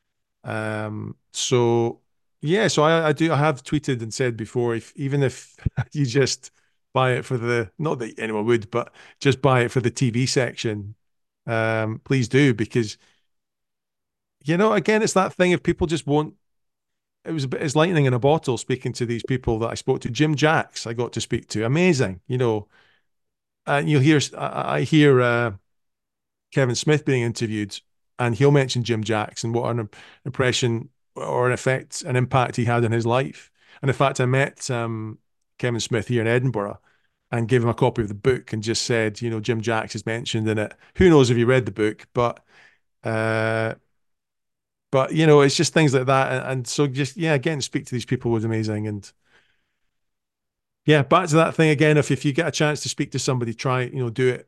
So yeah, so I have tweeted and said before, if even if you just buy it for the, not that anyone would, but just buy it for the TV section, please do, because again, it's that thing if people just won't. It was a bit as lightning in a bottle speaking to these people that I spoke to. Jim Jacks, I got to speak to, amazing, and you'll hear I hear Kevin Smith being interviewed, and he'll mention Jim Jacks and what an impression or an effect, an impact he had in his life. And in fact, I met Kevin Smith here in Edinburgh and gave him a copy of the book and just said, Jim Jacks is mentioned in it. Who knows if you read the book, uh, but it's just things like that. And so just yeah, again, speak to these people was amazing. And yeah, back to that thing again. If you get a chance to speak to somebody, try do it.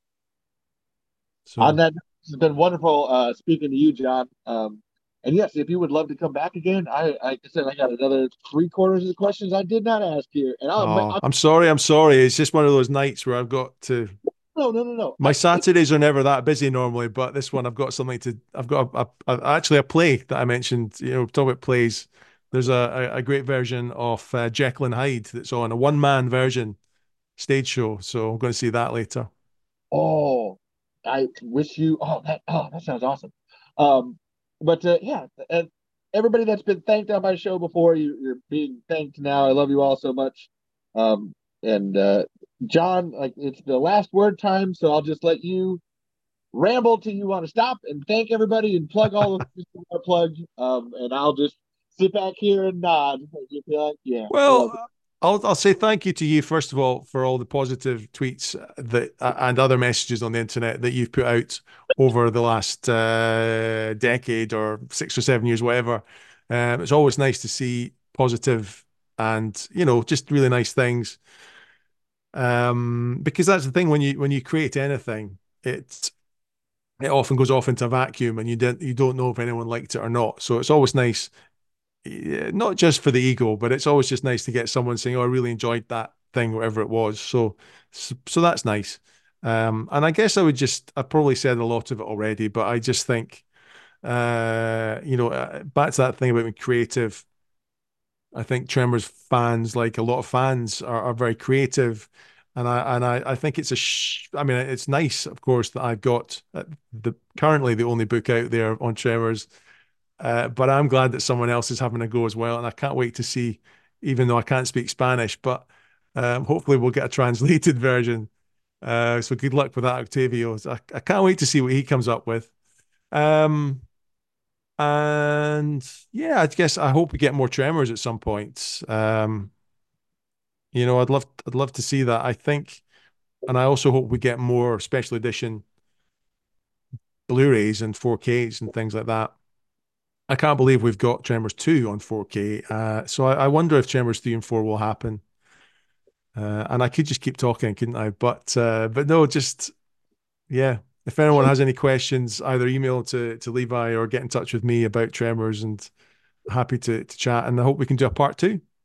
On
So.
that, it's been wonderful speaking to you, John. And yes, if you would love to come back again, like I said, I got another three-quarters of the questions I did not ask here, and
Oh, I'm sorry. I'm sorry. It's just one of those nights where I've got to.
no, no, no, no.
My Saturdays are never that busy normally, but this one I've got something to. I've got actually a play that I mentioned. Talk about plays. There's a great version of Jekyll and Hyde that's on a one-man version stage show. So I'm going to see that later.
Oh, I wish you. That sounds awesome. Um, but yeah, everybody that's been thanked on my show before, you're being thanked now. I love you all so much. And John, like it's the last word time, so I'll just let you ramble till you want to stop and thank everybody and plug all of the plug. And I'll just sit back here and nod. You'll be like, yeah, I love it.
Well, I'll say thank you to you first of all for all the positive tweets that and other messages on the internet that you've put out over the last decade or 6 or 7 years, whatever. It's always nice to see positive and just really nice things. Because that's the thing when you create anything, it often goes off into a vacuum and you don't know if anyone liked it or not. So it's always nice, yeah, not just for the ego, but it's always just nice to get someone saying, "Oh, I really enjoyed that thing, whatever it was." So that's nice. And I guess I've probably said a lot of it already, but I just think, back to that thing about being creative. I think Tremors fans, like a lot of fans, are very creative, and I think I mean, it's nice, of course, that I've got currently the only book out there on Tremors, but I'm glad that someone else is having a go as well, and I can't wait to see, even though I can't speak Spanish, but hopefully we'll get a translated version. So good luck with that, Octavio. I can't wait to see what he comes up with. Um, and yeah, I guess I hope we get more Tremors at some point. I'd love to see that. I think, and I also hope we get more special edition Blu-rays and 4Ks and things like that. I can't believe we've got Tremors 2 on 4K. So I wonder if Tremors 3 and 4 will happen. And I could just keep talking, couldn't I? But no, just yeah. If anyone has any questions, either email to Levi or get in touch with me about Tremors, and happy to chat. And I hope we can do a part two.